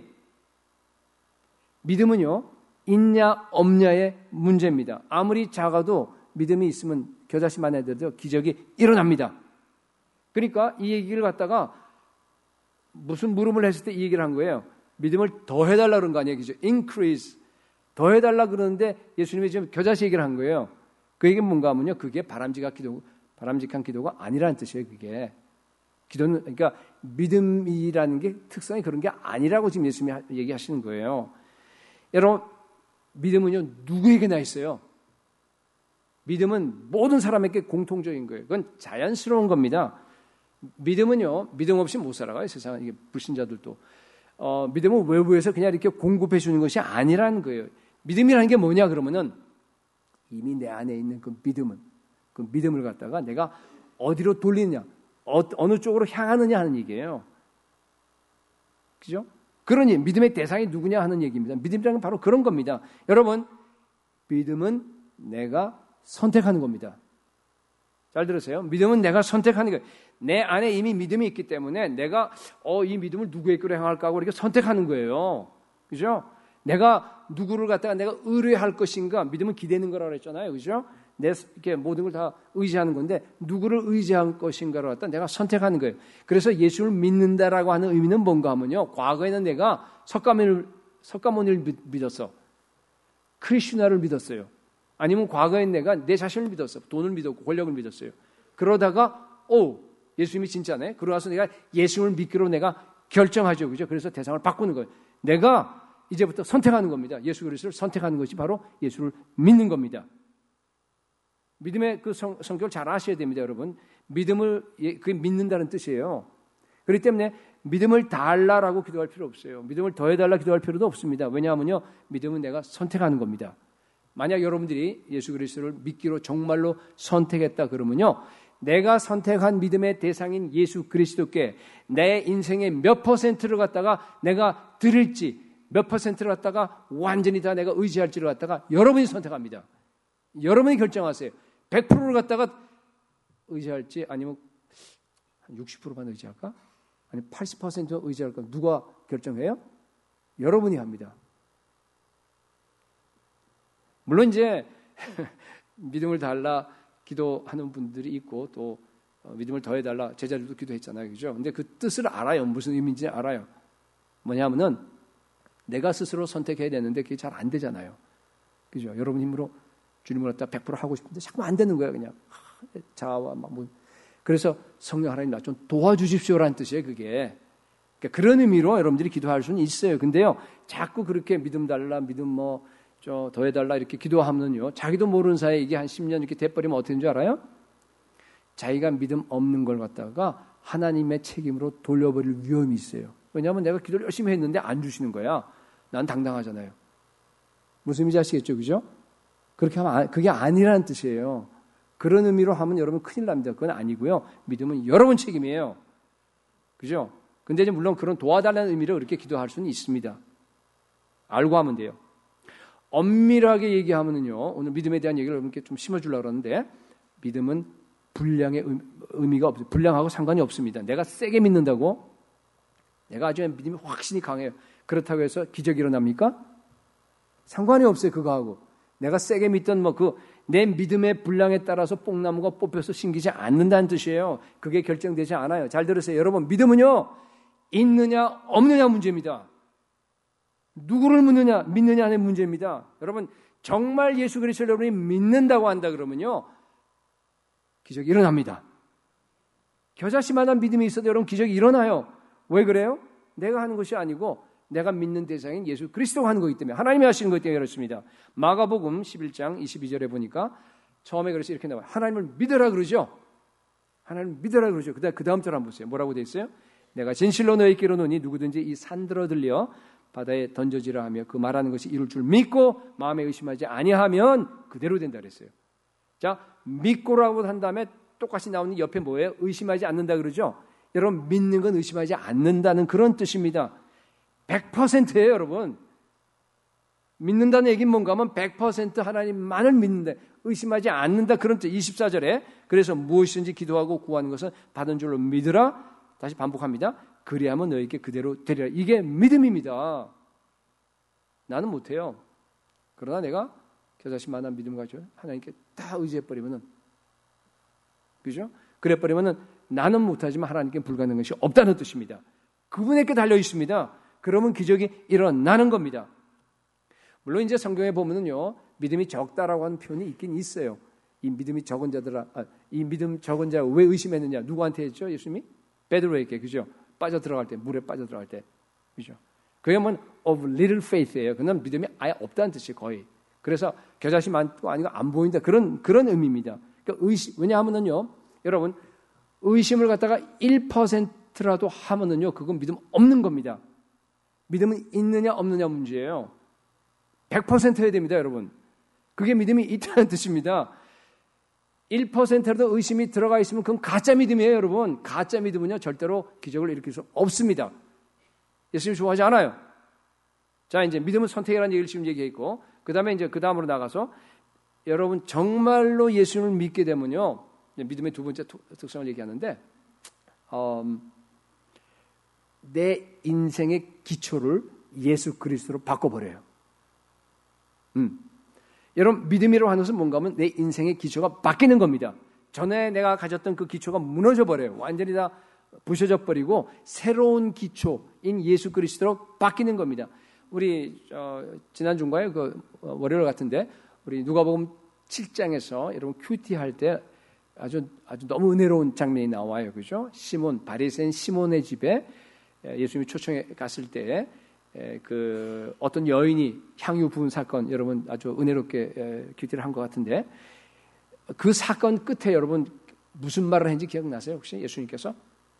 믿음은요, 있냐, 없냐의 문제입니다. 아무리 작아도 믿음이 있으면 겨자씨만 해도 기적이 일어납니다. 그러니까 이 얘기를 갖다가 무슨 물음을 했을 때 이 얘기를 한 거예요. 믿음을 더 해달라 그런 거 아니에요. 그죠? increase. 더 해달라 그러는데 예수님이 지금 겨자씨 얘기를 한 거예요. 그 얘기는 뭔가 하면요. 그게 바람직한 기도, 바람직한 기도가 아니라는 뜻이에요. 그게. 기도는, 그러니까 믿음이라는 게 특성이 그런 게 아니라고 지금 예수님이 얘기하시는 거예요. 여러분, 믿음은요, 누구에게나 있어요. 믿음은 모든 사람에게 공통적인 거예요. 그건 자연스러운 겁니다. 믿음은요, 믿음 없이 못 살아가요. 세상은. 이게 불신자들도. 어, 믿음은 외부에서 그냥 이렇게 공급해 주는 것이 아니라는 거예요. 믿음이라는 게 뭐냐 그러면은 이미 내 안에 있는 그 믿음은, 그 믿음을 갖다가 내가 어디로 돌리느냐, 어, 어느 쪽으로 향하느냐 하는 얘기예요. 그죠? 그러니 믿음의 대상이 누구냐 하는 얘기입니다. 믿음이라는 건 바로 그런 겁니다. 여러분, 믿음은 내가 선택하는 겁니다. 잘 들으세요? 믿음은 내가 선택하는 거예요. 내 안에 이미 믿음이 있기 때문에 내가 어, 이 믿음을 누구에게로 향할까 하고 이렇게 선택하는 거예요. 그죠? 내가 누구를 갖다가 내가 의뢰할 것인가? 믿음은 기대는 거라고 했잖아요. 그죠? 내 이렇게 모든 걸 다 의지하는 건데 누구를 의지할 것인가를 갖다 내가 선택하는 거예요. 그래서 예수를 믿는다라고 하는 의미는 뭔가 하면요. 과거에는 내가 석가모니를 석가모니를 믿었어. 크리슈나를 믿었어요. 아니면 과거엔 내가 내 자신을 믿었어. 돈을 믿었고 권력을 믿었어요. 그러다가 오, 예수님이 진짜네. 그러고 나서 내가 예수를 믿기로 내가 결정하죠. 그죠? 그래서 대상을 바꾸는 거예요. 내가 이제부터 선택하는 겁니다. 예수 그리스도를 선택하는 것이 바로 예수를 믿는 겁니다. 믿음의 그 성, 성격을 잘 아셔야 됩니다, 여러분. 믿음을, 그게 믿는다는 뜻이에요. 그렇기 때문에 믿음을 달라라고 기도할 필요 없어요. 믿음을 더해달라 기도할 필요도 없습니다. 왜냐하면요, 믿음은 내가 선택하는 겁니다. 만약 여러분들이 예수 그리스도를 믿기로 정말로 선택했다 그러면요, 내가 선택한 믿음의 대상인 예수 그리스도께 내 인생의 몇 퍼센트를 갖다가 내가 드릴지, 몇 퍼센트를 갖다가 완전히 다 내가 의지할지를 갖다가 여러분이 선택합니다. 여러분이 결정하세요. 백 퍼센트를 갖다가 의지할지 아니면 한 육십 퍼센트만 의지할까? 아니 팔십 퍼센트 의지할까? 누가 결정해요? 여러분이 합니다. 물론 이제 믿음을 달라 기도하는 분들이 있고 또 믿음을 더해달라 제자들도 기도했잖아요. 그죠? 근데 그 뜻을 알아요. 무슨 의미인지 알아요. 뭐냐면은 내가 스스로 선택해야 되는데 그게 잘 안 되잖아요. 그죠? 여러분 힘으로 주님을 갖다 백 퍼센트 하고 싶은데 자꾸 안 되는 거예요. 그냥 자아와 막 뭐. 그래서 성령 하나님 나 좀 도와주십시오라는 뜻이에요. 그게. 그러니까 그런 의미로 여러분들이 기도할 수는 있어요. 근데요, 자꾸 그렇게 믿음 달라, 믿음 뭐 저 더해달라 이렇게 기도하면요, 자기도 모르는 사이에 이게 한 십 년 이렇게 돼버리면 어떻게 되는 줄 알아요? 자기가 믿음 없는 걸 갖다가 하나님의 책임으로 돌려버릴 위험이 있어요. 왜냐하면 내가 기도를 열심히 했는데 안 주시는 거야. 난 당당하잖아요. 무슨 의미인지 아시겠죠? 그죠? 그렇게 하면 그게 아니라는 뜻이에요. 그런 의미로 하면 여러분 큰일 납니다. 그건 아니고요. 믿음은 여러분 책임이에요. 그죠? 근데 이제 물론 그런 도와달라는 의미로 그렇게 기도할 수는 있습니다. 알고 하면 돼요. 엄밀하게 얘기하면요, 오늘 믿음에 대한 얘기를 여러분께 좀 심어주려고 그러는데, 믿음은 분량의 의미가 없어요. 분량하고 상관이 없습니다. 내가 세게 믿는다고, 내가 아주 믿음이 확신이 강해요. 그렇다고 해서 기적이 일어납니까? 상관이 없어요, 그거하고. 내가 세게 믿던 뭐 그 내 믿음의 분량에 따라서 뽕나무가 뽑혀서 심기지 않는다는 뜻이에요. 그게 결정되지 않아요. 잘 들으세요. 여러분, 믿음은요, 있느냐 없느냐 문제입니다. 누구를 믿느냐 믿느냐 하는 문제입니다. 여러분, 정말 예수 그리스도를 여러분이 믿는다고 한다 그러면요, 기적이 일어납니다. 겨자씨만한 믿음이 있어도 여러분 기적이 일어나요. 왜 그래요? 내가 하는 것이 아니고 내가 믿는 대상인 예수 그리스도가 하는 거기 때문에, 하나님이 하시는 거기 때문에 그렇습니다. 마가복음 십일 장 이십이 절에 보니까 처음에 그래서 이렇게 나와요. 하나님을 믿으라 그러죠. 하나님을 믿으라 그러죠. 그 다음, 그 다음 절 한번 보세요. 뭐라고 되어 있어요? 내가 진실로 너희에게 이르노니 누구든지 이 산 들어 들려 바다에 던져지라 하며 그 말하는 것이 이룰 줄 믿고 마음에 의심하지 아니하면 그대로 된다 그랬어요. 자, 믿고라고 한 다음에 똑같이 나오는 옆에 뭐예요? 의심하지 않는다 그러죠. 여러분, 믿는 건 의심하지 않는다는 그런 뜻입니다. 백 퍼센트예요, 여러분. 믿는다는 얘기는 뭔가 하면 백 퍼센트 하나님만을 믿는다. 의심하지 않는다. 그런 뜻. 이십사 절에 그래서 무엇이든지 기도하고 구하는 것은 받은 줄로 믿으라. 다시 반복합니다. 그리하면 너에게 그대로 되리라. 이게 믿음입니다. 나는 못해요. 그러나 내가 겨자씨만한 믿음 가지고 하나님께 다 의지해버리면은, 그죠? 그래버리면은 나는 못하지만 하나님께 불가능한 것이 없다는 뜻입니다. 그분에게 달려 있습니다. 그러면 기적이 일어나는 겁니다. 물론 이제 성경에 보면은요, 믿음이 적다라고 하는 표현이 있긴 있어요. 이 믿음이 적은 자들아, 아, 이 믿음 적은 자 왜 의심했느냐? 누구한테 했죠? 예수님이? 베드로에게, 그죠? 빠져 들어갈 때, 물에 빠져 들어갈 때, 그죠? 그게 뭐 of little faith예요. 그는 믿음이 아예 없다는 뜻이 거의. 그래서 겨자씨 많고 아니고 안 보인다 그런 그런 의미입니다. 그러니까 의심, 왜냐하면은요, 여러분 의심을 갖다가 일 퍼센트라도 하면은요, 그건 믿음 없는 겁니다. 믿음은 있느냐 없느냐 문제예요. 백 퍼센트 해야 됩니다, 여러분. 그게 믿음이 있다는 뜻입니다. 일 퍼센트라도 의심이 들어가 있으면 그건 가짜 믿음이에요, 여러분. 가짜 믿음은요, 절대로 기적을 일으킬 수 없습니다. 예수님 좋아하지 않아요. 자, 이제 믿음은 선택이라는 얘기를 지금 얘기했고, 그 다음에 이제 그 다음으로 나가서 여러분 정말로 예수님을 믿게 되면요, 믿음의 두 번째 특성을 얘기하는데, 음, 내 인생의 기초를 예수 그리스도로 바꿔버려요. 음. 여러분, 믿음이라고 하는 것은 뭔가 하면 내 인생의 기초가 바뀌는 겁니다. 전에 내가 가졌던 그 기초가 무너져 버려요. 완전히 다 부셔져 버리고 새로운 기초인 예수 그리스도로 바뀌는 겁니다. 우리 어, 지난 주인가요? 그 월요일 같은데 우리 누가복음 칠 장에서 여러분 큐티 할 때 아주 아주 너무 은혜로운 장면이 나와요, 그죠? 시몬 바리새인 시몬의 집에 예수님이 초청해 갔을 때 그 어떤 여인이 향유 부은 사건, 여러분 아주 은혜롭게 큐티를 한 것 같은데 그 사건 끝에 여러분 무슨 말을 했는지 기억나세요? 혹시 예수님께서?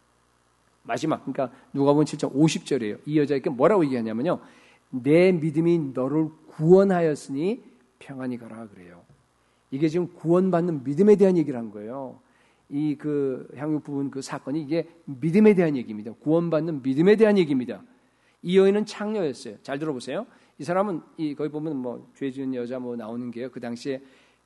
마지막, 그러니까 누가복음 칠 장 오십 절이에요. 이 여자에게 뭐라고 얘기하냐면요, 내 믿음이 너를 구원하였으니 평안히 가라 그래요. 이게 지금 구원받는 믿음에 대한 얘기를 한 거예요. 이 그 향유 부은 그 사건이 이게 믿음에 대한 얘기입니다. 구원받는 믿음에 대한 얘기입니다. 이 여인은 창녀였어요. 잘 들어보세요. 이 사람은 이 거기 보면 뭐 죄 지은 여자 뭐 나오는 게요. 그 당시에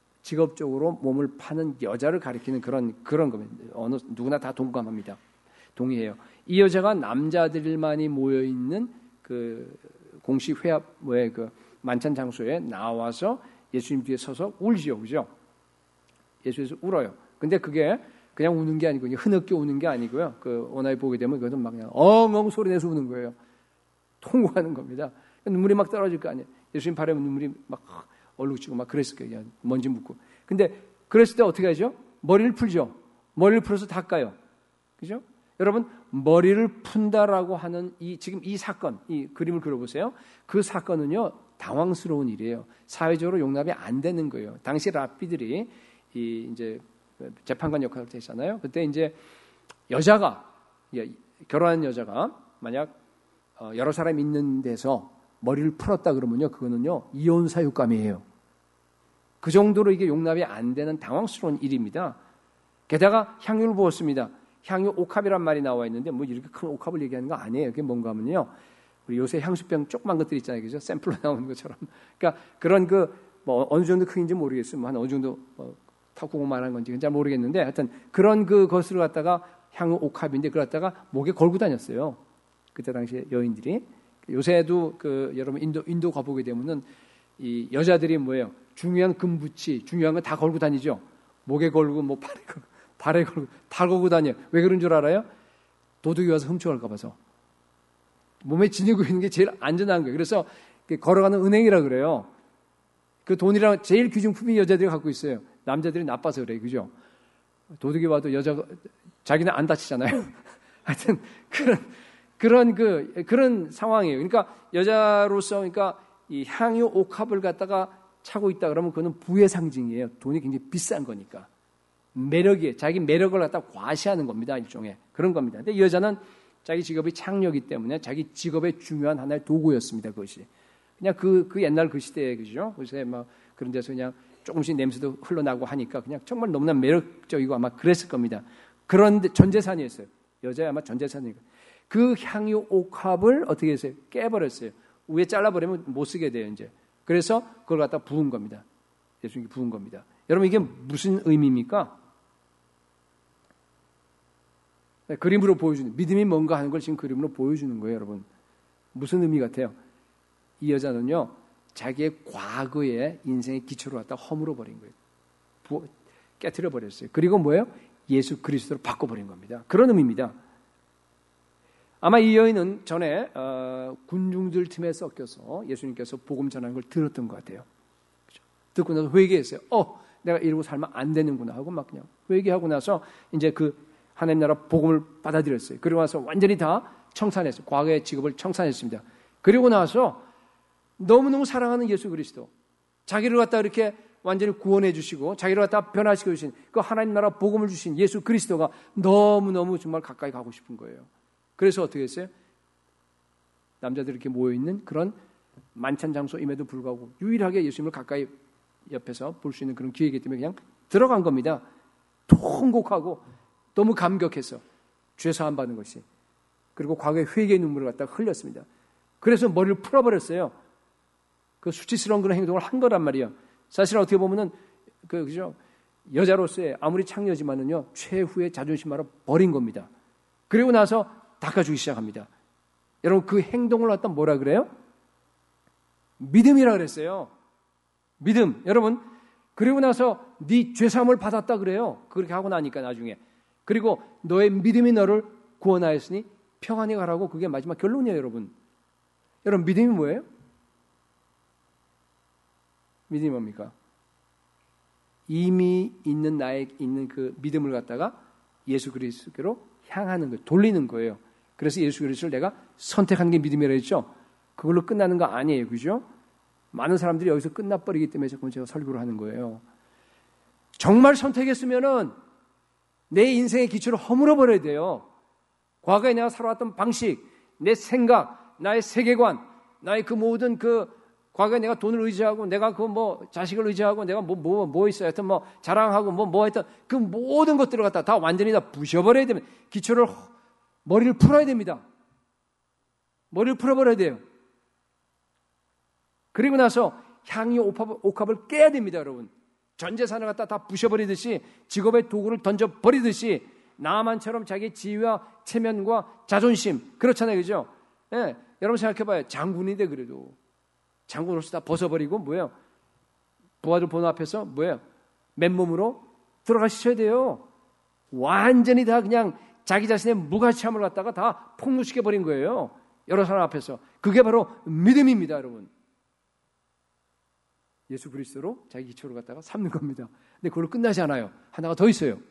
직업적으로 몸을 파는 여자를 가리키는 그런 그런 겁니다. 어느 누구나 다 동감합니다. 동의해요. 이 여자가 남자들만이 모여 있는 그 공식 회합 뭐에 그 만찬 장소에 나와서 예수님 뒤에 서서 울지요, 그죠? 예수에서 울어요. 근데 그게 그냥 우는 게 아니고 흐느껴 우는 게 아니고요. 그 원화에 보게 되면 그것은 막 그냥 엉엉 소리 내서 우는 거예요. 통곡하는 겁니다. 눈물이 막 떨어질 거 아니에요. 예수님 발에 눈물이 막 얼룩지고 막 그랬을 거예요. 먼지 묻고. 근데 그랬을 때 어떻게 하죠? 머리를 풀죠. 머리를 풀어서 닦아요. 그죠? 여러분, 머리를 푼다라고 하는 이 지금 이 사건, 이 그림을 그려보세요. 그 사건은요, 당황스러운 일이에요. 사회적으로 용납이 안 되는 거예요. 당시 랍비들이 이 이제 재판관 역할을 했잖아요. 그때 이제 여자가 결혼한 여자가 만약 여러 사람이 있는 데서 머리를 풀었다 그러면요, 그거는요 이혼 사유감이에요. 그 정도로 이게 용납이 안 되는 당황스러운 일입니다. 게다가 향유를 부었습니다. 향유 옥합이란 말이 나와 있는데 뭐 이렇게 큰 옥합을 얘기하는 거 아니에요. 그게 뭔가 하면요, 우리 요새 향수병 조그만 것들 있잖아요, 그죠? 샘플로 나오는 것처럼. 그러니까 그런 그 뭐 어느 정도 크기인지 모르겠어요. 한 어느 정도 뭐 탁구공만한 건지 잘 모르겠는데, 하여튼 그런 그 것을 갖다가 향유 옥합인데 그걸 갖다가 목에 걸고 다녔어요. 그때 당시에 여인들이. 요새도 그 여러분 인도 인도 가보게 되면은 이 여자들이 뭐예요? 중요한 금부치, 중요한 건 다 걸고 다니죠. 목에 걸고 뭐 팔에 걸고 발에 걸고 다 걸고 다녀요. 왜 그런 줄 알아요? 도둑이 와서 훔쳐갈까 봐서. 몸에 지니고 있는 게 제일 안전한 거예요. 그래서 걸어가는 은행이라 그래요. 그 돈이랑 제일 귀중품이 여자들이 갖고 있어요. 남자들이 나빠서 그래요, 그죠? 도둑이 와도 여자가 자기는 안 다치잖아요. 하여튼 그런 그런 그 그런 상황이에요. 그러니까 여자로서 그러니까 이 향유 옥합을 갖다가 차고 있다 그러면 그거는 부의 상징이에요. 돈이 굉장히 비싼 거니까. 매력이에요. 자기 매력을 갖다 과시하는 겁니다. 일종의 그런 겁니다. 근데 이 여자는 자기 직업이 창녀이기 때문에 자기 직업의 중요한 하나의 도구였습니다. 그것이 그냥 그, 그 옛날 그 시대에 그죠? 요새 막 그런 데서 그냥 조금씩 냄새도 흘러나고 하니까 그냥 정말 너무나 매력적이고 아마 그랬을 겁니다. 그런데 전 재산이었어요. 여자야 아마 전 재산이니까. 그 향유 옥합을 어떻게 했어요? 깨버렸어요. 위에 잘라버리면 못 쓰게 돼요, 이제. 그래서 그걸 갖다 부은 겁니다. 예수님께 부은 겁니다. 여러분 이게 무슨 의미입니까? 그림으로 보여주는, 믿음이 뭔가 하는 걸 지금 그림으로 보여주는 거예요, 여러분. 무슨 의미 같아요? 이 여자는요, 자기의 과거의 인생의 기초를 갖다 허물어 버린 거예요. 부어, 깨트려 버렸어요. 그리고 뭐예요? 예수 그리스도로 바꿔버린 겁니다. 그런 의미입니다. 아마 이 여인은 전에 어, 군중들 틈에 섞여서 예수님께서 복음 전하는 걸 들었던 것 같아요. 그렇죠? 듣고 나서 회개했어요. 어, 내가 이러고 살면 안 되는구나 하고 막 그냥 회개하고 나서 이제 그 하나님 나라 복음을 받아들였어요. 그리고 나서 완전히 다 청산했어요. 과거의 직업을 청산했습니다. 그리고 나서 너무너무 사랑하는 예수 그리스도, 자기를 갖다 이렇게 완전히 구원해 주시고 자기를 갖다 변화시켜 주신 그 하나님 나라 복음을 주신 예수 그리스도가 너무너무 정말 가까이 가고 싶은 거예요. 그래서 어떻게 했어요? 남자들이 이렇게 모여있는 그런 만찬 장소임에도 불구하고 유일하게 예수님을 가까이 옆에서 볼 수 있는 그런 기회이기 때문에 그냥 들어간 겁니다. 통곡하고 너무 감격해서 죄사함 받는 것이, 그리고 과거의 회개의 눈물을 갖다가 흘렸습니다. 그래서 머리를 풀어버렸어요. 그 수치스러운 그런 행동을 한 거란 말이에요. 사실 어떻게 보면은 그 그죠, 여자로서의 아무리 창녀지만은요 최후의 자존심으로 버린 겁니다. 그리고 나서 닦아주기 시작합니다. 여러분 그 행동을 갖다 뭐라 그래요? 믿음이라 그랬어요. 믿음. 여러분 그리고 나서 네 죄사함을 받았다 그래요. 그렇게 하고 나니까 나중에, 그리고 너의 믿음이 너를 구원하였으니 평안히 가라고, 그게 마지막 결론이에요. 여러분 여러분 믿음이 뭐예요? 믿음이 뭡니까? 이미 있는 나에 있는 그 믿음을 갖다가 예수 그리스도로 향하는 거예요. 돌리는 거예요. 그래서 예수 그리스도를 내가 선택하는 게 믿음이라 했죠. 그걸로 끝나는 거 아니에요. 그죠? 많은 사람들이 여기서 끝나버리기 때문에 자꾸 제가 설교를 하는 거예요. 정말 선택했으면은 내 인생의 기초를 허물어 버려야 돼요. 과거에 내가 살아왔던 방식, 내 생각, 나의 세계관, 나의 그 모든 그 과거에 내가 돈을 의지하고 내가 그 뭐 자식을 의지하고 내가 뭐 뭐 뭐 있어요. 하여튼 뭐 자랑하고 뭐 뭐 했던 그 모든 것들을 갖다 다 완전히 다 부셔버려야 되면, 기초를 머리를 풀어야 됩니다. 머리를 풀어버려야 돼요. 그리고 나서 향유 옥합, 옥합을 깨야 됩니다, 여러분. 전 재산을 갖다 다 부셔버리듯이, 직업의 도구를 던져버리듯이 나만처럼 자기 지위와 체면과 자존심, 그렇잖아요, 그죠? 예, 여러분 생각해봐요. 장군인데 그래도 장군으로서 다 벗어버리고 뭐예요? 부하들 보는 앞에서 뭐예요? 맨몸으로 들어가셔야 돼요. 완전히 다 그냥 자기 자신의 무가치함을 갖다가 다 폭로시켜버린 거예요. 여러 사람 앞에서. 그게 바로 믿음입니다, 여러분. 예수 그리스도로 자기 기초를 갖다가 삼는 겁니다. 근데 그걸로 끝나지 않아요. 하나가 더 있어요.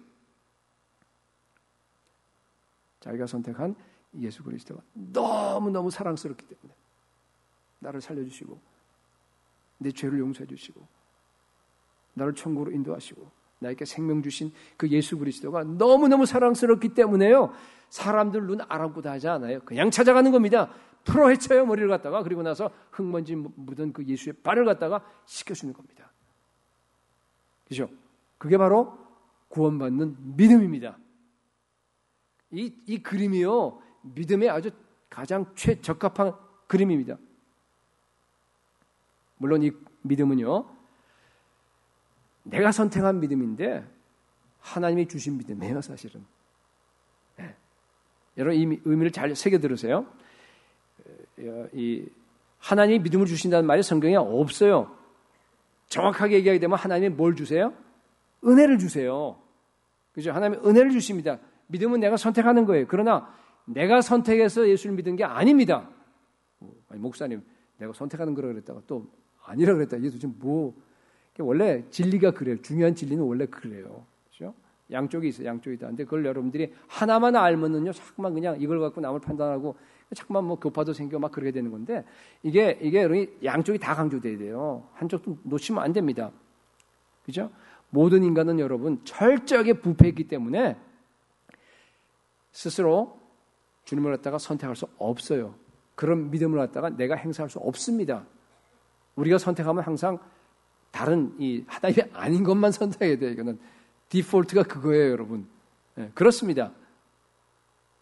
자기가 선택한 예수 그리스도가 너무너무 사랑스럽기 때문에 나를 살려주시고 내 죄를 용서해 주시고 나를 천국으로 인도하시고 나에게 생명 주신 그 예수 그리스도가 너무너무 사랑스럽기 때문에요, 사람들 눈 아랑곳 하지 않아요. 그냥 찾아가는 겁니다. 풀어 헤쳐요, 머리를 갖다가. 그리고 나서 흙먼지 묻은 그 예수의 발을 갖다가 씻겨주는 겁니다. 그죠? 그게 바로 구원받는 믿음입니다. 이, 이 그림이요, 믿음에 아주 가장 최적합한 그림입니다. 물론 이 믿음은요, 내가 선택한 믿음인데 하나님이 주신 믿음이에요, 사실은. 네. 여러분 이 의미를 잘 새겨 들으세요. 이 하나님이 믿음을 주신다는 말이 성경에 없어요. 정확하게 얘기하게 되면 하나님이 뭘 주세요? 은혜를 주세요. 그죠? 하나님이 은혜를 주십니다. 믿음은 내가 선택하는 거예요. 그러나 내가 선택해서 예수를 믿은 게 아닙니다. 아니, 목사님, 내가 선택하는 거라 그랬다가 또 아니라 그랬다. 이게 도대체 뭐, 원래 진리가 그래요. 중요한 진리는 원래 그래요. 그죠? 양쪽이 있어요. 양쪽이 있다. 근데 그걸 여러분들이 하나만 알면은요, 자꾸만 그냥 이걸 갖고 남을 판단하고 자꾸만 뭐 교파도 생기고 막 그렇게 되는 건데, 이게, 이게 양쪽이 다 강조돼야 돼요. 한쪽도 놓치면 안 됩니다. 그죠? 모든 인간은 여러분 철저하게 부패했기 때문에 스스로 주님을 갖다가 선택할 수 없어요. 그런 믿음을 갖다가 내가 행사할 수 없습니다. 우리가 선택하면 항상 다른 이 하나님이 아닌 것만 선택해야 돼요. 이거는 디폴트가 그거예요, 여러분. 네, 그렇습니다.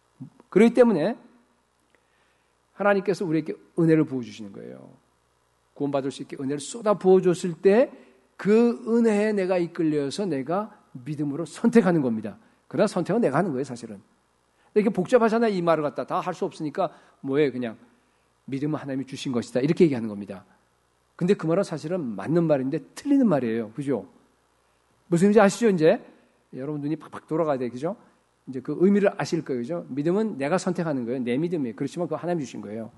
그렇기 때문에 하나님께서 우리에게 은혜를 부어주시는 거예요. 구원받을 수 있게 은혜를 쏟아 부어줬을 때 그 은혜에 내가 이끌려서 내가 믿음으로 선택하는 겁니다. 그러나 선택은 내가 하는 거예요, 사실은. 이게 복잡하잖아요. 이 말을 갖다 다 할 수 없으니까 뭐예요, 그냥 믿음은 하나님이 주신 것이다 이렇게 얘기하는 겁니다. 근데 그 말은 사실은 맞는 말인데 틀리는 말이에요, 그죠? 무슨 의미인지 아시죠? 이제 여러분 눈이 팍팍 돌아가야 돼, 그죠? 이제 그 의미를 아실 거예요, 그죠? 믿음은 내가 선택하는 거예요, 내 믿음이에요. 그렇지만 그거 하나님이 주신 거예요.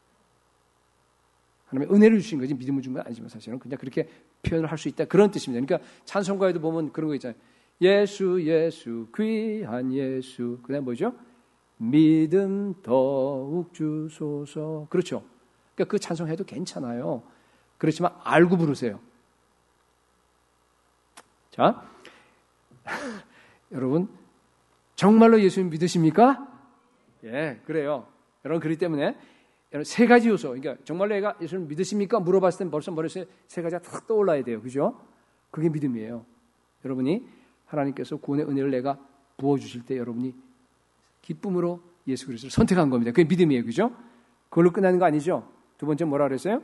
하나님의 은혜를 주신 거지 믿음을 준 건 아니지만 사실은 그냥 그렇게 표현을 할 수 있다 그런 뜻입니다. 그러니까 찬송가에도 보면 그런 거 있잖아요. 예수 예수 귀한 예수 그다음 뭐죠? 믿음 더욱 주소서. 그렇죠. 그러니까 그 찬송해도 괜찮아요. 그렇지만 알고 부르세요. 자, 여러분 정말로 예수님 믿으십니까? 예, 그래요. 여러분 그렇기 때문에 세 가지 요소. 그러니까 정말로 내가 예수를 믿으십니까? 물어봤을 때 벌써 머릿속에 세 가지가 탁 떠올라야 돼요. 그죠? 그게 믿음이에요. 여러분이 하나님께서 구원의 은혜를 내가 부어주실 때 여러분이 기쁨으로 예수 그리스도를 선택한 겁니다. 그게 믿음이에요. 그죠? 그걸로 끝나는 거 아니죠? 두 번째 뭐라 그랬어요?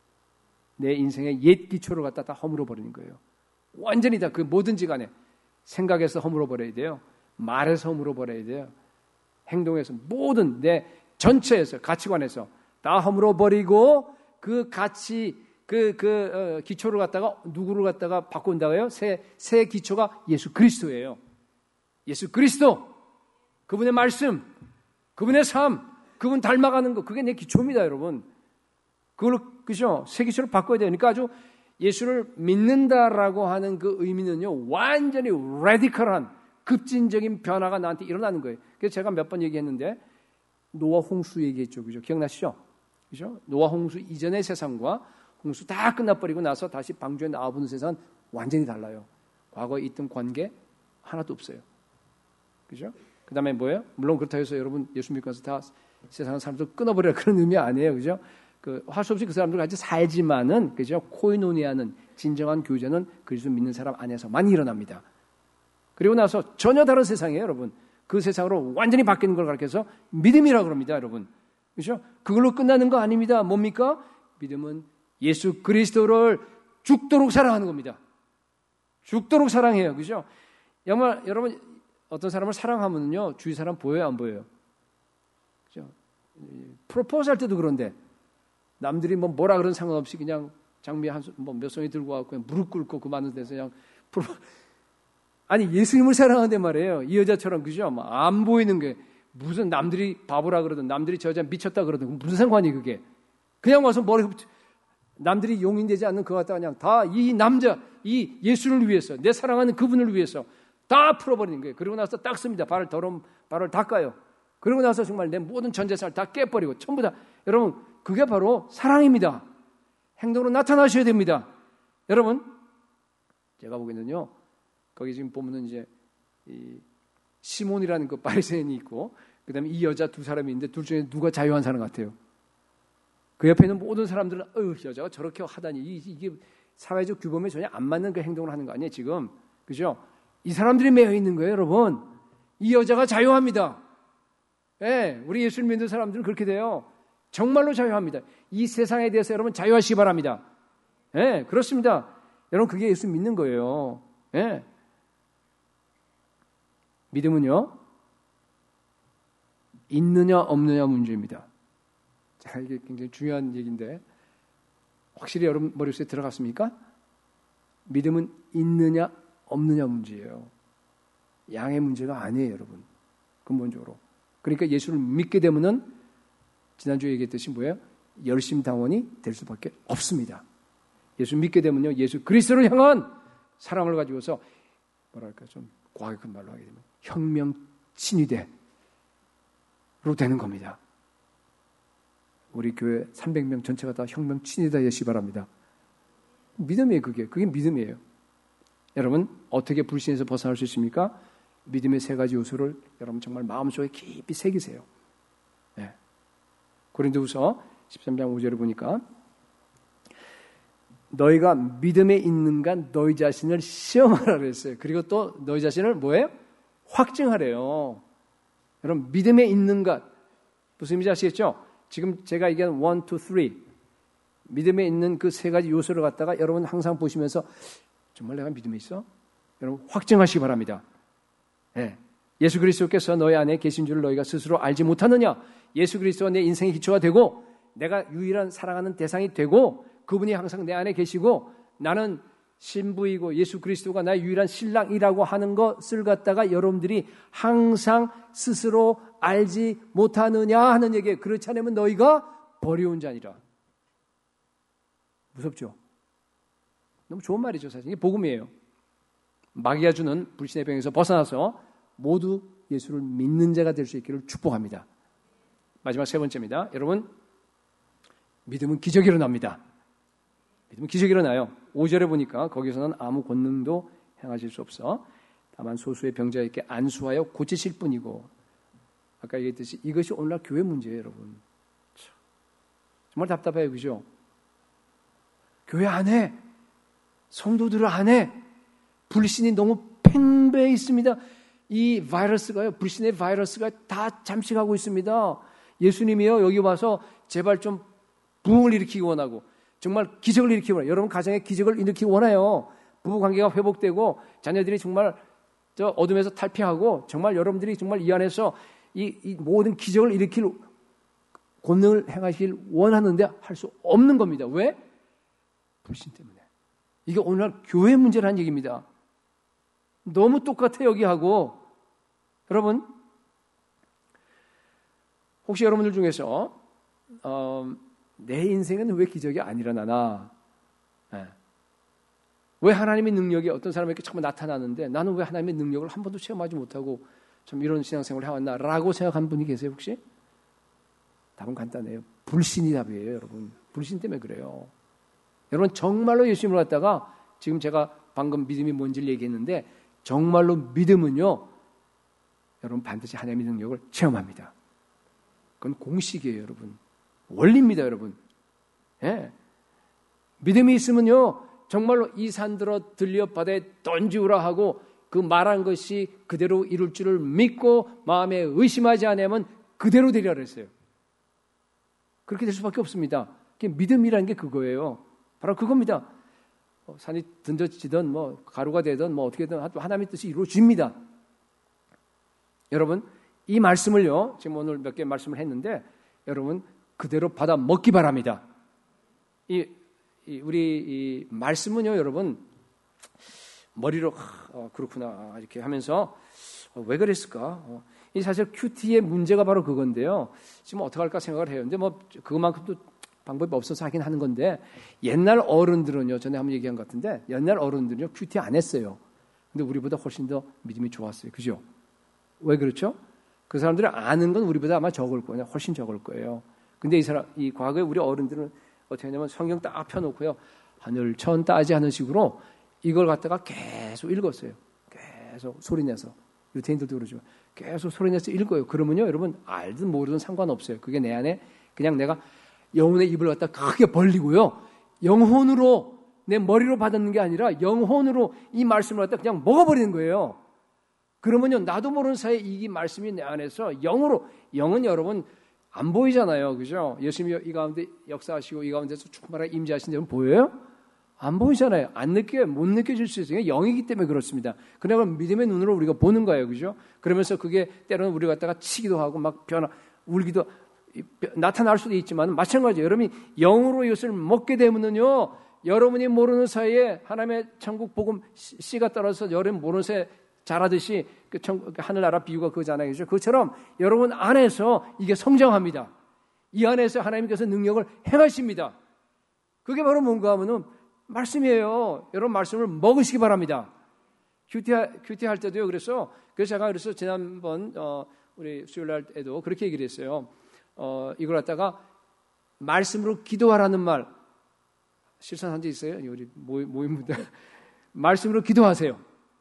내 인생의 옛 기초를 갖다 다 허물어 버리는 거예요. 완전히 다 그 뭐든지 간에 생각에서 허물어 버려야 돼요. 말에서 허물어 버려야 돼요. 행동에서 모든 내 전체에서 가치관에서 다 허물어 버리고 그 가치 그, 그, 어, 기초를 갖다가 누구를 갖다가 바꾼다고요? 새, 새 기초가 예수 그리스도예요. 예수 그리스도. 그분의 말씀, 그분의 삶, 그분 닮아가는 거, 그게 내 기초입니다, 여러분. 그걸로, 그죠? 새 기초를 바꿔야 돼요. 그러니까 아주 예수를 믿는다라고 하는 그 의미는요, 완전히 레디컬한, 급진적인 변화가 나한테 일어나는 거예요. 그래서 제가 몇 번 얘기했는데, 노아 홍수 얘기했죠. 그죠? 기억나시죠? 그죠? 노아 홍수 이전의 세상과 홍수 다 끝나버리고 나서 다시 방주에 나와보는 세상은 완전히 달라요. 과거에 있던 관계 하나도 없어요. 그죠? 그 다음에 뭐예요? 물론 그렇다고 해서 여러분 예수 믿고 나서 다 세상 사람들 끊어버려라 그런 의미 아니에요. 그죠? 그, 할 수 없이 그 사람들 같이 살지만은, 그죠? 코이노니아는, 진정한 교제는 그리스도 믿는 사람 안에서 많이 일어납니다. 그리고 나서 전혀 다른 세상이에요, 여러분. 그 세상으로 완전히 바뀌는 걸 가르쳐서 믿음이라고 합니다, 여러분. 그죠? 그걸로 끝나는 거 아닙니다. 뭡니까? 믿음은 예수 그리스도를 죽도록 사랑하는 겁니다. 죽도록 사랑해요. 그죠? 정말 여러분 어떤 사람을 사랑하면요 주위 사람 보여요, 안 보여요? 그죠? 프로포즈 할 때도 그런데 남들이 뭐 뭐라 그런 상관없이 그냥 장미 한 뭐 몇 송이 들고 와서 그냥 무릎 꿇고 그 많은 데서 그냥 프로 아니 예수님을 사랑하는데 말이에요. 이 여자처럼 그죠? 안 보이는 게 무슨 남들이 바보라 그러든 남들이 저 여자 미쳤다 그러든 무슨 상관이 그게? 그냥 와서 머리 남들이 용인되지 않는 그거 갖다가 그냥 다 이 남자, 이 예수를 위해서, 내 사랑하는 그분을 위해서 다 풀어버리는 거예요. 그리고 나서 닦습니다. 발을 더러운 발을 닦아요. 그리고 나서 정말 내 모든 전 재산을 다 깨버리고 전부 다. 여러분 그게 바로 사랑입니다. 행동으로 나타나셔야 됩니다. 여러분 제가 보기에는요. 거기 지금 보면은 이제 이 시몬이라는 그 바리새인이 있고 그다음에 이 여자 두 사람이 있는데 둘 중에 누가 자유한 사람 같아요? 그 옆에 있는 모든 사람들은 어, 여자가 저렇게 하다니 이게 사회적 규범에 전혀 안 맞는 그 행동을 하는 거 아니에요 지금? 그죠? 이 사람들이 매여 있는 거예요 여러분. 이 여자가 자유합니다. 예, 우리 예수를 믿는 사람들은 그렇게 돼요. 정말로 자유합니다. 이 세상에 대해서 여러분 자유하시기 바랍니다. 예, 그렇습니다. 여러분 그게 예수 믿는 거예요. 예. 믿음은요 있느냐 없느냐 문제입니다. 자, 이게 굉장히 중요한 얘기인데 확실히 여러분 머릿속에 들어갔습니까? 믿음은 있느냐 없느냐 문제예요. 양의 문제가 아니에요, 여러분. 근본적으로. 그러니까 예수를 믿게 되면은 지난주에 얘기했듯이 뭐예요? 열심당원이 될 수밖에 없습니다. 예수 믿게 되면요, 예수 그리스도를 향한 사랑을 가지고서 뭐랄까 좀 과하게 큰 말로 하게 되면 혁명 친위대로 되는 겁니다. 우리 교회 삼백 명 전체가 다 혁명 친위대가 되시기 바랍니다. 믿음이에요, 그게. 그게 믿음이에요. 여러분, 어떻게 불신에서 벗어날 수 있습니까? 믿음의 세 가지 요소를 여러분 정말 마음속에 깊이 새기세요. 네. 고린도후서 십삼 장 오 절을 보니까 너희가 믿음에 있는가 너희 자신을 시험하라 그랬어요. 그리고 또 너희 자신을 뭐예요? 확증하래요. 여러분, 믿음에 있는가 무슨 의미인지 아시겠죠? 지금 제가 얘기한 원, 투, 쓰리 믿음에 있는 그 세 가지 요소를 갖다가 여러분 항상 보시면서 정말 내가 믿음에 있어? 여러분 확증하시기 바랍니다. 예. 예수 그리스도께서 너희 안에 계신 줄 너희가 스스로 알지 못하느냐? 예수 그리스도가 내 인생의 기초가 되고 내가 유일한 사랑하는 대상이 되고 그분이 항상 내 안에 계시고 나는 신부이고 예수 그리스도가 나의 유일한 신랑이라고 하는 것을 갖다가 여러분들이 항상 스스로 알지 못하느냐 하는 얘기에 그렇지 않으면 너희가 버려온 자니라. 무섭죠? 너무 좋은 말이죠. 사실 이게 복음이에요. 마귀가 주는 불신의 병에서 벗어나서 모두 예수를 믿는 자가 될 수 있기를 축복합니다. 마지막 세 번째입니다. 여러분, 믿음은 기적이 일어납니다. 믿음은 기적이 일어나요. 오 절에 보니까 거기서는 아무 권능도 행하실 수 없어. 다만 소수의 병자에게 안수하여 고치실 뿐이고, 아까 얘기했듯이 이것이 오늘날 교회 문제예요, 여러분. 정말 답답해요, 그죠? 교회 안에, 성도들 안에 불신이 너무 팽배해 있습니다. 이 바이러스가요, 불신의 바이러스가 다 잠식하고 있습니다. 예수님이요, 여기 와서 제발 좀 부흥을 일으키기 원하고, 정말 기적을 일으키기 원해요. 여러분 가정에 기적을 일으키기 원해요. 부부관계가 회복되고 자녀들이 정말 저 어둠에서 탈피하고 정말 여러분들이 정말 이 안에서 이, 이 모든 기적을 일으킬 권능을 행하길 원하는데 할 수 없는 겁니다. 왜? 불신 때문에. 이게 오늘날 교회 문제라는 얘기입니다. 너무 똑같아요, 여기하고. 여러분, 혹시 여러분들 중에서 어, 내 인생은 왜 기적이 안 일어나나? 네. 왜 하나님의 능력이 어떤 사람에게 자꾸 나타나는데 나는 왜 하나님의 능력을 한 번도 체험하지 못하고 참 이런 신앙생활을 해왔나? 라고 생각하는 분이 계세요, 혹시? 답은 간단해요. 불신이 답이에요, 여러분. 불신 때문에 그래요. 여러분, 정말로 예수님을 갖다가 지금 제가 방금 믿음이 뭔지를 얘기했는데 정말로 믿음은요, 여러분 반드시 하나님의 능력을 체험합니다. 그건 공식이에요, 여러분. 원리입니다, 여러분. 예. 믿음이 있으면요, 정말로 이 산들어 들려 바다에 던지우라 하고 그 말한 것이 그대로 이룰 줄을 믿고 마음에 의심하지 않으면 그대로 되리라 그랬어요. 그렇게 될 수밖에 없습니다. 믿음이라는 게 그거예요. 바로 그겁니다. 산이 던져지든 뭐 가루가 되든 뭐 어떻게든 하나님의 뜻이 이루어집니다. 여러분, 이 말씀을요, 지금 오늘 몇 개 말씀을 했는데 여러분 그대로 받아 먹기 바랍니다. 이, 이 우리 이 말씀은요, 여러분 머리로 어, 그렇구나 이렇게 하면서 어, 왜 그랬을까? 어, 이 사실 큐티의 문제가 바로 그건데요. 지금 어떻게 할까 생각을 해요. 근데 뭐 그만큼도 방법이 없어서 하긴 하는 건데 옛날 어른들은요, 전에 한번 얘기한 것 같은데 옛날 어른들은요 큐티 안 했어요. 근데 우리보다 훨씬 더 믿음이 좋았어요. 그죠? 왜 그렇죠? 그 사람들이 아는 건 우리보다 아마 적을 거예요. 훨씬 적을 거예요. 근데 이 사람, 이 과거에 우리 어른들은 어떻게 하냐면 성경 딱 펴놓고요. 하늘, 천 따지 하는 식으로 이걸 갖다가 계속 읽었어요. 계속 소리내서. 유태인들도 그러지만 계속 소리내서 읽어요. 그러면요, 여러분 알든 모르든 상관없어요. 그게 내 안에 그냥 내가 영혼의 입을 갖다 크게 벌리고요. 영혼으로 내 머리로 받았는 게 아니라 영혼으로 이 말씀을 갖다 그냥 먹어버리는 거예요. 그러면요, 나도 모르는 사이에 이 말씀이 내 안에서 영으로, 영은 여러분 안 보이잖아요. 그죠? 예수님이 이 가운데 역사하시고 이 가운데서 충만하게 임재하신 점 보여요? 안 보이잖아요. 안 느껴요. 못 느껴질 수 있어요. 영이기 때문에 그렇습니다. 그러나 믿음의 눈으로 우리가 보는 거예요. 그죠? 그러면서 그게 때로는 우리 갖다가 치기도 하고 막 변화, 울기도 나타날 수도 있지만 마찬가지예요. 여러분이 영으로 이것을 먹게 되면요, 여러분이 모르는 사이에 하나님의 천국 복음 씨가 떨어져서 여러분 모르는 사이에 자라듯이 그 하늘나라 비유가 그거잖아요. 그죠? 그것처럼 여러분 안에서 이게 성장합니다. 이 안에서 하나님께서 능력을 행하십니다. 그게 바로 뭔가 하면은 말씀이에요. 여러분 말씀을 먹으시기 바랍니다. 큐티, 큐티 할 때도요. 그래서, 그래서 제가 그래서 지난번, 어, 우리 수요일 날에도 그렇게 얘기를 했어요. 어, 이걸 갖다가 말씀으로 기도하라는 말, 실천한 적 있어요? 우리 모임분들. 말씀으로 기도하세요.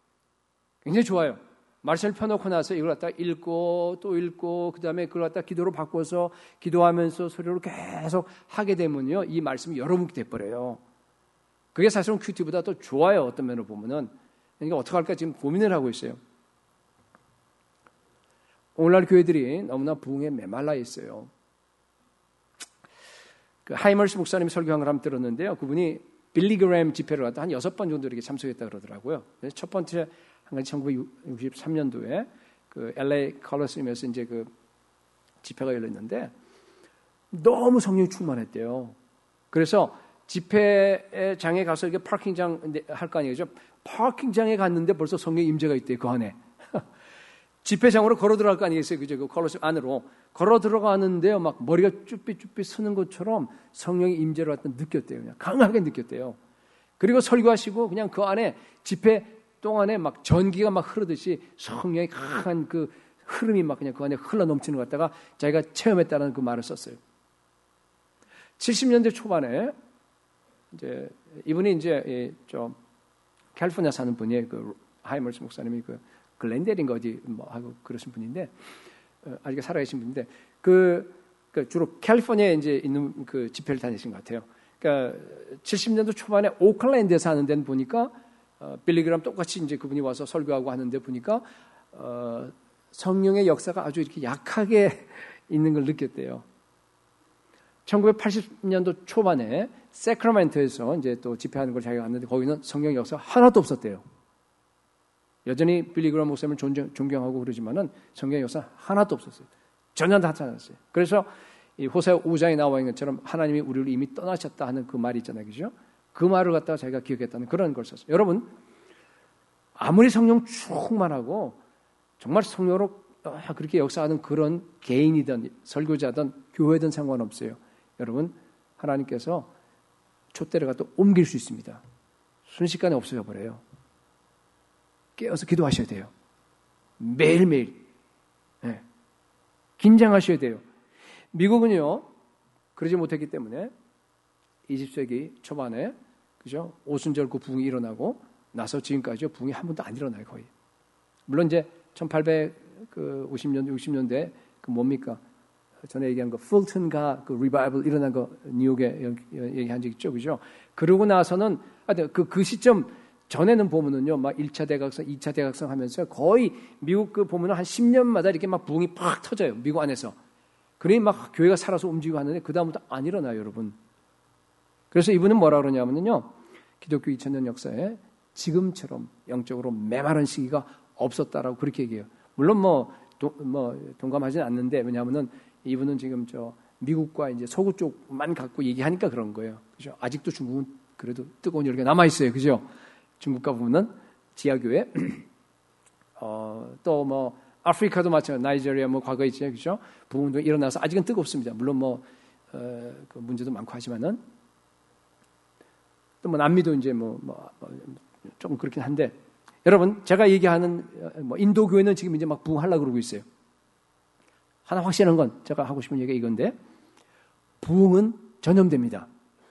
굉장히 좋아요. 말씀을 펴놓고 나서 이걸 갖다 읽고 또 읽고 그 다음에 그걸 갖다 기도로 바꿔서 기도하면서 소리로 계속 하게 되면요, 이 말씀이 여러분께 돼버려요. 그게 사실은 큐티보다 더 좋아요. 어떤 면으로 보면은. 그러니까 어떻게 할까 지금 고민을 하고 있어요. 오늘날 교회들이 너무나 부흥에 메말라 있어요. 그 하이멀스 목사님이 설교한 걸 한번 들었는데요. 그분이 빌리그램 집회를 갔다 한 여섯 번 정도 이렇게 참석했다 그러더라고요. 첫 번째 한 가지 천구백육십삼 년도에 그 엘에이 컬러스임에서 이제 그 집회가 열렸는데 너무 성령이 충만했대요. 그래서 집회장에 가서 이렇게 파킹장 할 거 아니겠죠? 파킹장에 갔는데 벌써 성령의 임재가 있대요, 그 안에. 집회장으로 걸어 들어갈 거 아니겠어요? 그죠? 그 컬러스 안으로 걸어 들어가는데요, 막 머리가 쭈삐쭈삐 서는 것처럼 성령의 임재를 갖다 느꼈대요. 그냥 강하게 느꼈대요. 그리고 설교하시고 그냥 그 안에 집회 동안에 막 전기가 막 흐르듯이 성령의 강한 그 흐름이 막 그냥 그 안에 흘러 넘치는 것 같다가 자기가 체험했다는 그 말을 썼어요. 칠십 년대 초반에 이제 이분이 이제 좀 캘리포니아 사는 분이에요. 그 하이멀스 목사님이 그 글렌델인가 어디 뭐 하고 그러신 분인데 아직 살아계신 분인데 그, 그 주로 캘리포니아에 이제 있는 그 집회를 다니신 것 같아요. 그러니까 칠십 년도 초반에 오클랜드에서 하는 데는 보니까 어, 빌리그람 똑같이 이제 그분이 와서 설교하고 하는데 보니까 어, 성령의 역사가 아주 이렇게 약하게 있는 걸 느꼈대요. 천구백팔십 년도 초반에 세크라멘토에서 이제 또 집회하는 걸 자기가 갔는데 거기는 성령의 역사가 하나도 없었대요. 여전히 빌리그람 목사님을 존경, 존경하고 그러지만은 성령의 역사 하나도 없었어요. 전혀 나타났어요. 그래서 이 호세 오 장에 나와 있는 것처럼 하나님이 우리를 이미 떠나셨다 하는 그 말이 있잖아요, 그죠? 그 말을 갖다가 자기가 기억했다는 그런 걸 썼어요. 여러분, 아무리 성령 충만하고 정말 성령으로 그렇게 역사하는 그런 개인이든 설교자든 교회든 상관없어요. 여러분, 하나님께서 촛대를 갖다 옮길 수 있습니다. 순식간에 없어져 버려요. 깨어서 기도하셔야 돼요. 매일매일. 네. 긴장하셔야 돼요. 미국은요, 그러지 못했기 때문에 이십 세기 초반에, 그죠? 오순절 그 부흥이 일어나고 나서 지금까지 부흥이 한 번도 안 일어나요, 거의. 물론 이제 천팔백오십 년대, 육십 년대 그 뭡니까? 전에 얘기한 거, 풀튼가 그 리바이벌 일어난 거 뉴욕에 얘기한 적 있죠, 그죠? 그러고 나서는, 그, 그 시점 전에는 보면은요, 막 일 차 대각성, 이 차 대각성 하면서 거의 미국 그 보면은 한 십 년마다 이렇게 막 부흥이 팍 터져요, 미국 안에서. 그러니 막 교회가 살아서 움직이고 하는데 그다음부터 안 일어나요, 여러분. 그래서 이분은 뭐라 그러냐면요, 기독교 이천 년 역사에 지금처럼 영적으로 메마른 시기가 없었다라고 그렇게 얘기해요. 물론 뭐, 도, 뭐 동감하지는 않는데, 왜냐하면은 이분은 지금 저 미국과 이제 서구 쪽만 갖고 얘기하니까 그런 거예요. 그죠? 아직도 중국은 그래도 뜨거운 열기가 남아 있어요, 그죠? 중국과 보면은 지하교회, 어, 또 뭐 아프리카도 마찬가지, 나이지리아 뭐 과거에 있죠, 그죠? 부흥운동이 일어나서 아직은 뜨겁습니다. 물론 뭐 어, 그 문제도 많고 하지만은 또 뭐 남미도 이제 뭐, 뭐, 뭐 조금 그렇긴 한데, 여러분 제가 얘기하는 뭐 인도 교회는 지금 이제 막 부흥하려고 그러고 있어요. 하나 확실한 건 제가 하고 싶은 얘기가 이건데, 부흥은 전염됩니다.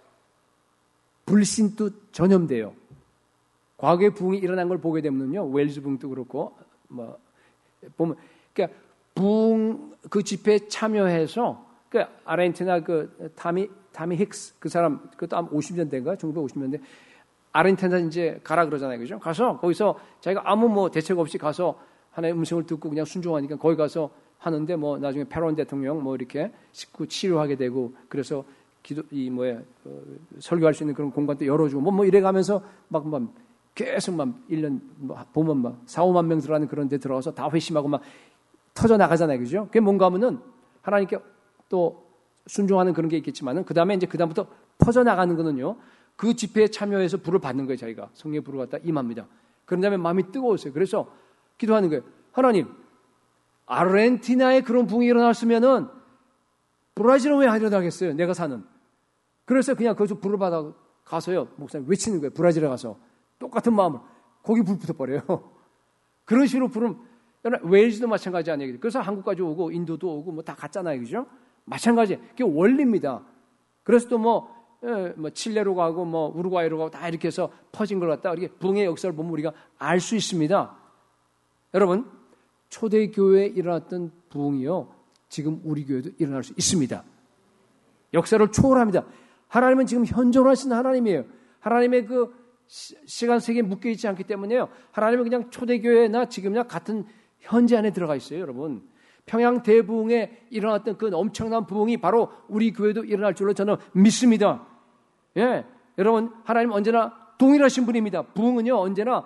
불신도 전염돼요. 과거에 부흥이 일어난 걸 보게 되면요, 웨일즈 부흥도 그렇고 뭐 보면, 그러니까 부흥 그 집회에 참여해서 그 아르헨티나 그 타미 타미 힉스 그 사람 그것도 한 오십 년대인가 천구백오십 년대 아르헨티나 이제 가라 그러잖아요, 그죠? 가서 거기서 자기가 아무 뭐 대책 없이 가서 하나의 음성을 듣고 그냥 순종하니까 거기 가서 하는데 뭐 나중에 페론 대통령 뭐 이렇게 식구 치료하게 되고, 그래서 기도 이 뭐야 어, 설교할 수 있는 그런 공간도 열어주고 뭐 뭐 이래가면서 막 막 계속 막 일 년 뭐 보면 막 사오만 명 들어가는 그런 데 들어가서 다 회심하고 막 터져 나가잖아요, 그죠? 그게 뭔가 하면은 하나님께 또 순종하는 그런 게 있겠지만은 그 다음에 이제 그 다음부터 퍼져 나가는 거는요, 그 집회에 참여해서 불을 받는 거예요, 자기가 성령의 불을 갖다 임합니다. 그런 다음에 마음이 뜨거웠어요. 그래서 기도하는 거예요. 하나님, 아르헨티나에 그런 부흥이 일어났으면은 브라질은 왜 안 일어나겠어요? 내가 사는. 그래서 그냥 거기서 불을 받아 가서요, 목사님 외치는 거예요. 브라질에 가서 똑같은 마음으로 거기 불 붙어버려요. 그런 식으로 불은, 웨일즈도 마찬가지 아니에요. 그래서 한국까지 오고 인도도 오고 뭐 다 갔잖아요, 그죠? 마찬가지. 그게 원리입니다. 그래서 또 뭐, 예, 뭐 칠레로 가고 뭐 우루과이로 가고 다 이렇게 해서 퍼진 걸 갖다 이렇게 부흥의 역사를 보면 우리가 알 수 있습니다. 여러분, 초대교회에 일어났던 부흥이요, 지금 우리 교회도 일어날 수 있습니다. 역사를 초월합니다. 하나님은 지금 현존하시는 하나님이에요. 하나님의 그 시간 세계에 묶여있지 않기 때문에요, 하나님은 그냥 초대교회나 지금이나 같은 현재 안에 들어가 있어요, 여러분. 평양 대부흥에 일어났던 그 엄청난 부흥이 바로 우리 교회도 일어날 줄로 저는 믿습니다. 예, 여러분 하나님 언제나 동일하신 분입니다. 부흥은요 언제나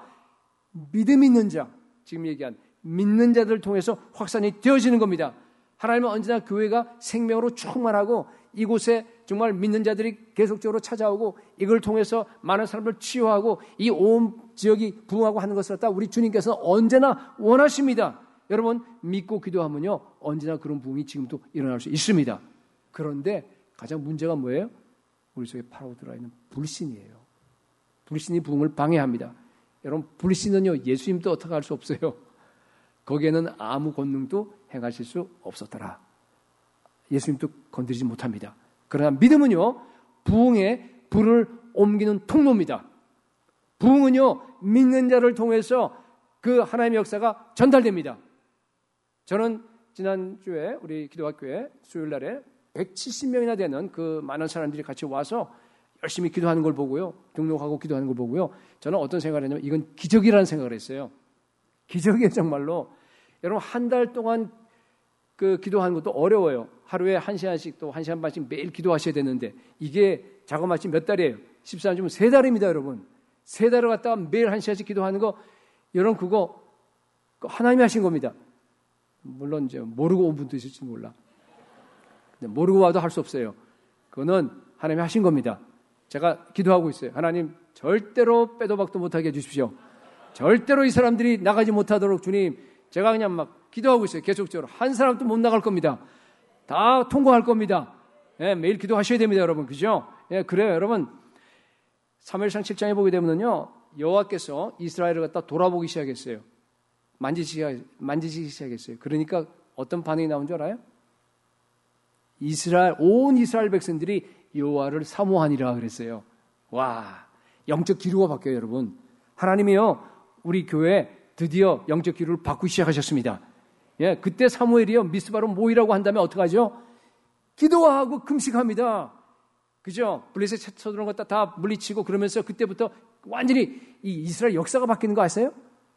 믿음 있는 자, 지금 얘기한 믿는 자들을 통해서 확산이 되어지는 겁니다. 하나님은 언제나 교회가 생명으로 충만하고 이곳에 정말 믿는 자들이 계속적으로 찾아오고 이걸 통해서 많은 사람들 치유하고 이 온 지역이 부흥하고 하는 것을 갖다 우리 주님께서는 언제나 원하십니다. 여러분 믿고 기도하면요 언제나 그런 부흥이 지금도 일어날 수 있습니다. 그런데 가장 문제가 뭐예요? 우리 속에 파고 들어와 있는 불신이에요. 불신이 부흥을 방해합니다. 여러분 불신은요 예수님도 어떻게 할 수 없어요. 거기에는 아무 권능도 행하실 수 없었더라. 예수님도 건드리지 못합니다. 그러나 믿음은요 부흥의 불을 옮기는 통로입니다. 부흥은요 믿는 자를 통해서 그 하나님의 역사가 전달됩니다. 저는 지난주에 우리 기도학교에 수요일날에 백칠십 명이나 되는 그 많은 사람들이 같이 와서 열심히 기도하는 걸 보고요. 등록하고 기도하는 걸 보고요. 저는 어떤 생각을 했냐면 이건 기적이라는 생각을 했어요. 기적이에요 정말로. 여러분 한 달 동안 그 기도하는 것도 어려워요. 하루에 한 시간씩 또 한 시간 반씩 매일 기도하셔야 되는데 이게 자그마치 몇 달이에요? 십사 년 주면 세 달입니다 여러분. 세 달을 갖다가 매일 한 시간씩 기도하는 거 여러분 그거 하나님이 하신 겁니다. 물론 이제 모르고 온 분도 있을지 몰라. 근데 모르고 와도 할 수 없어요. 그거는 하나님이 하신 겁니다. 제가 기도하고 있어요. 하나님 절대로 빼도 박도 못하게 해주십시오. 절대로 이 사람들이 나가지 못하도록 주님 제가 그냥 막 기도하고 있어요. 계속적으로. 한 사람도 못 나갈 겁니다. 다 통과할 겁니다. 예, 매일 기도하셔야 됩니다 여러분. 그죠? 예, 그래요 여러분. 사무엘상 칠 장에 보게 되면요 여호와께서 이스라엘을 갖다 돌아보기 시작했어요. 만지시기, 만지시기 시작했어요. 그러니까 어떤 반응이 나온 줄 알아요? 이스라엘 온 이스라엘 백성들이 여호와를 사모하니라 그랬어요. 와, 영적 기류가 바뀌어요 여러분. 하나님이요 우리 교회 드디어 영적 기류를 바꾸기 시작하셨습니다. 예, 그때 사무엘이요 미스바로 모이라고 한다면 어떡하죠? 기도하고 금식합니다. 그죠? 블레셋 쳐들어온 것 다 물리치고 그러면서 그때부터 완전히 이 이스라엘 역사가 바뀌는 거 아세요?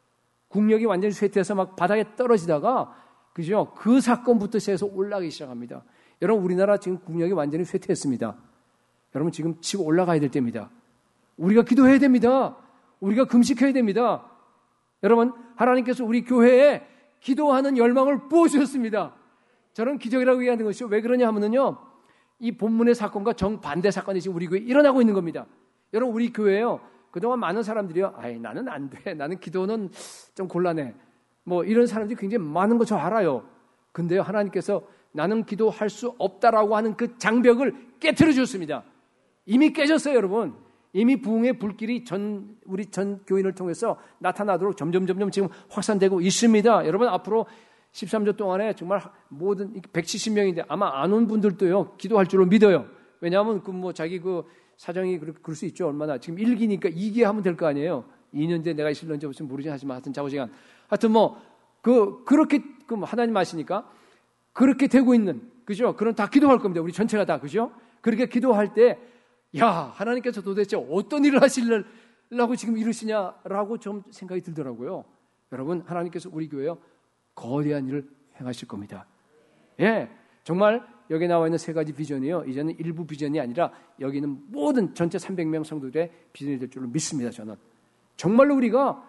국력이 완전히 쇠퇴해서 막 바닥에 떨어지다가 그죠? 그 사건부터 시작해서 올라가기 시작합니다. 여러분 우리나라 지금 국력이 완전히 쇠퇴했습니다. 여러분 지금 치고 올라가야 될 때입니다. 우리가 기도해야 됩니다. 우리가 금식해야 됩니다. 여러분 하나님께서 우리 교회에 기도하는 열망을 부어주셨습니다. 저는 기적이라고 얘기하는 것이요. 왜 그러냐 하면요. 이 본문의 사건과 정반대 사건이 지금 우리 교회에 일어나고 있는 겁니다. 여러분 우리 교회에요. 그동안 많은 사람들이요. 아이 나는 안 돼. 나는 기도는 좀 곤란해. 뭐 이런 사람들이 굉장히 많은 거 저 알아요. 근데요. 하나님께서 나는 기도할 수 없다라고 하는 그 장벽을 깨트려 주셨습니다. 이미 깨졌어요 여러분. 이미 부흥의 불길이 전 우리 전 교인을 통해서 나타나도록 점점 점점 지금 확산되고 있습니다. 여러분 앞으로 십삼 주 동안에 정말 모든 백칠십 명인데 아마 안 온 분들도요 기도할 줄로 믿어요. 왜냐하면 그 뭐 자기 그 사정이 그럴 수 있죠. 얼마나 지금 일 기니까 이 기 하면 될 거 아니에요. 이 년째 내가 있을런지 없을지 모르지 하지만 하여튼 자고지간 하여튼 뭐 그 그렇게 그 하나님 아시니까 그렇게 되고 있는 그죠? 그럼 다 기도할 겁니다. 우리 전체가 다 그죠? 그렇게 기도할 때 야 하나님께서 도대체 어떤 일을 하시려고 지금 이러시냐라고 좀 생각이 들더라고요. 여러분 하나님께서 우리 교회에 거대한 일을 행하실 겁니다. 예, 정말 여기 나와 있는 세 가지 비전이요. 이제는 일부 비전이 아니라 여기는 모든 전체 삼백 명 성도들의 비전이 될 줄로 믿습니다. 저는 정말로 우리가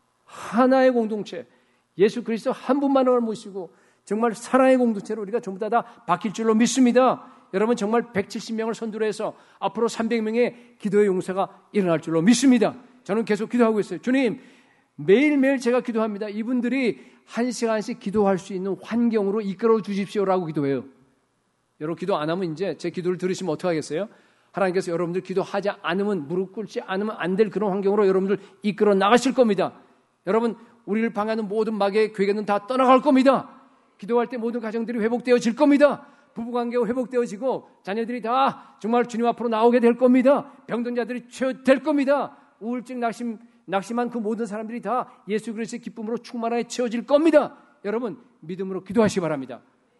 하나의 공동체 예수 그리스도 한 분만을 모시고 정말 사랑의 공동체로 우리가 전부 다, 다 바뀔 줄로 믿습니다. 여러분 정말 백칠십 명을 선두로 해서 앞으로 삼백 명의 기도의 용사가 일어날 줄로 믿습니다. 저는 계속 기도하고 있어요. 주님 매일매일 제가 기도합니다. 이분들이 한 시간씩 기도할 수 있는 환경으로 이끌어 주십시오라고 기도해요. 여러분 기도 안 하면 이제 제 기도를 들으시면 어떡하겠어요? 하나님께서 여러분들 기도하지 않으면 무릎 꿇지 않으면 안 될 그런 환경으로 여러분들 이끌어 나가실 겁니다. 여러분 우리를 방해하는 모든 마귀의 괴계는 다 떠나갈 겁니다. 기도할 때 모든 가정들이 회복되어질 겁니다. 부부관계가 회복되어지고 자녀들이 다 정말 주님 앞으로 나오게 될 겁니다. 병든 자들이 치유될 겁니다. 우울증 낙심, 낙심한 그 모든 사람들이 다 예수 그리스도의 기쁨으로 충만하게 채워질 겁니다. 여러분 믿음으로 기도하시기 바랍니다.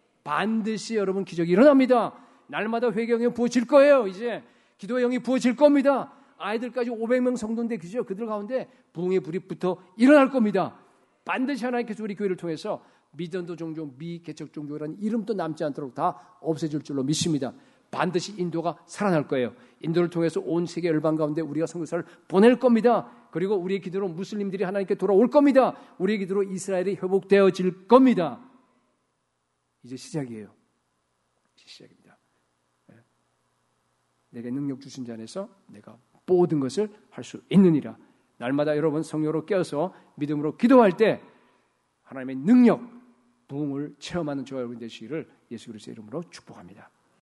반드시 여러분 기적이 일어납니다. 날마다 회개의 영이 부어질 거예요. 이제 기도의 영이 부어질 겁니다. 아이들까지 오백 명 성도인데 그죠? 그들 가운데 부흥의 불이 붙어 일어날 겁니다. 반드시 하나님께서 우리 교회를 통해서 미전도 종족, 미개척 종족이라는 이름도 남지 않도록 다 없애줄 줄로 믿습니다. 반드시 인도가 살아날 거예요. 인도를 통해서 온 세계 열방 가운데 우리가 선교사를 보낼 겁니다. 그리고 우리의 기도로 무슬림들이 하나님께 돌아올 겁니다. 우리의 기도로 이스라엘이 회복되어질 겁니다. 이제 시작이에요. 이제 시작입니다. 내게 능력 주신 자 안에서 내가 모든 것을 할 수 있느니라. 날마다 여러분 성령으로 깨어서 믿음으로 기도할 때 하나님의 능력, 부흥을 체험하는 저와 여러분 되시기를 예수 그리스도의 이름으로 축복합니다.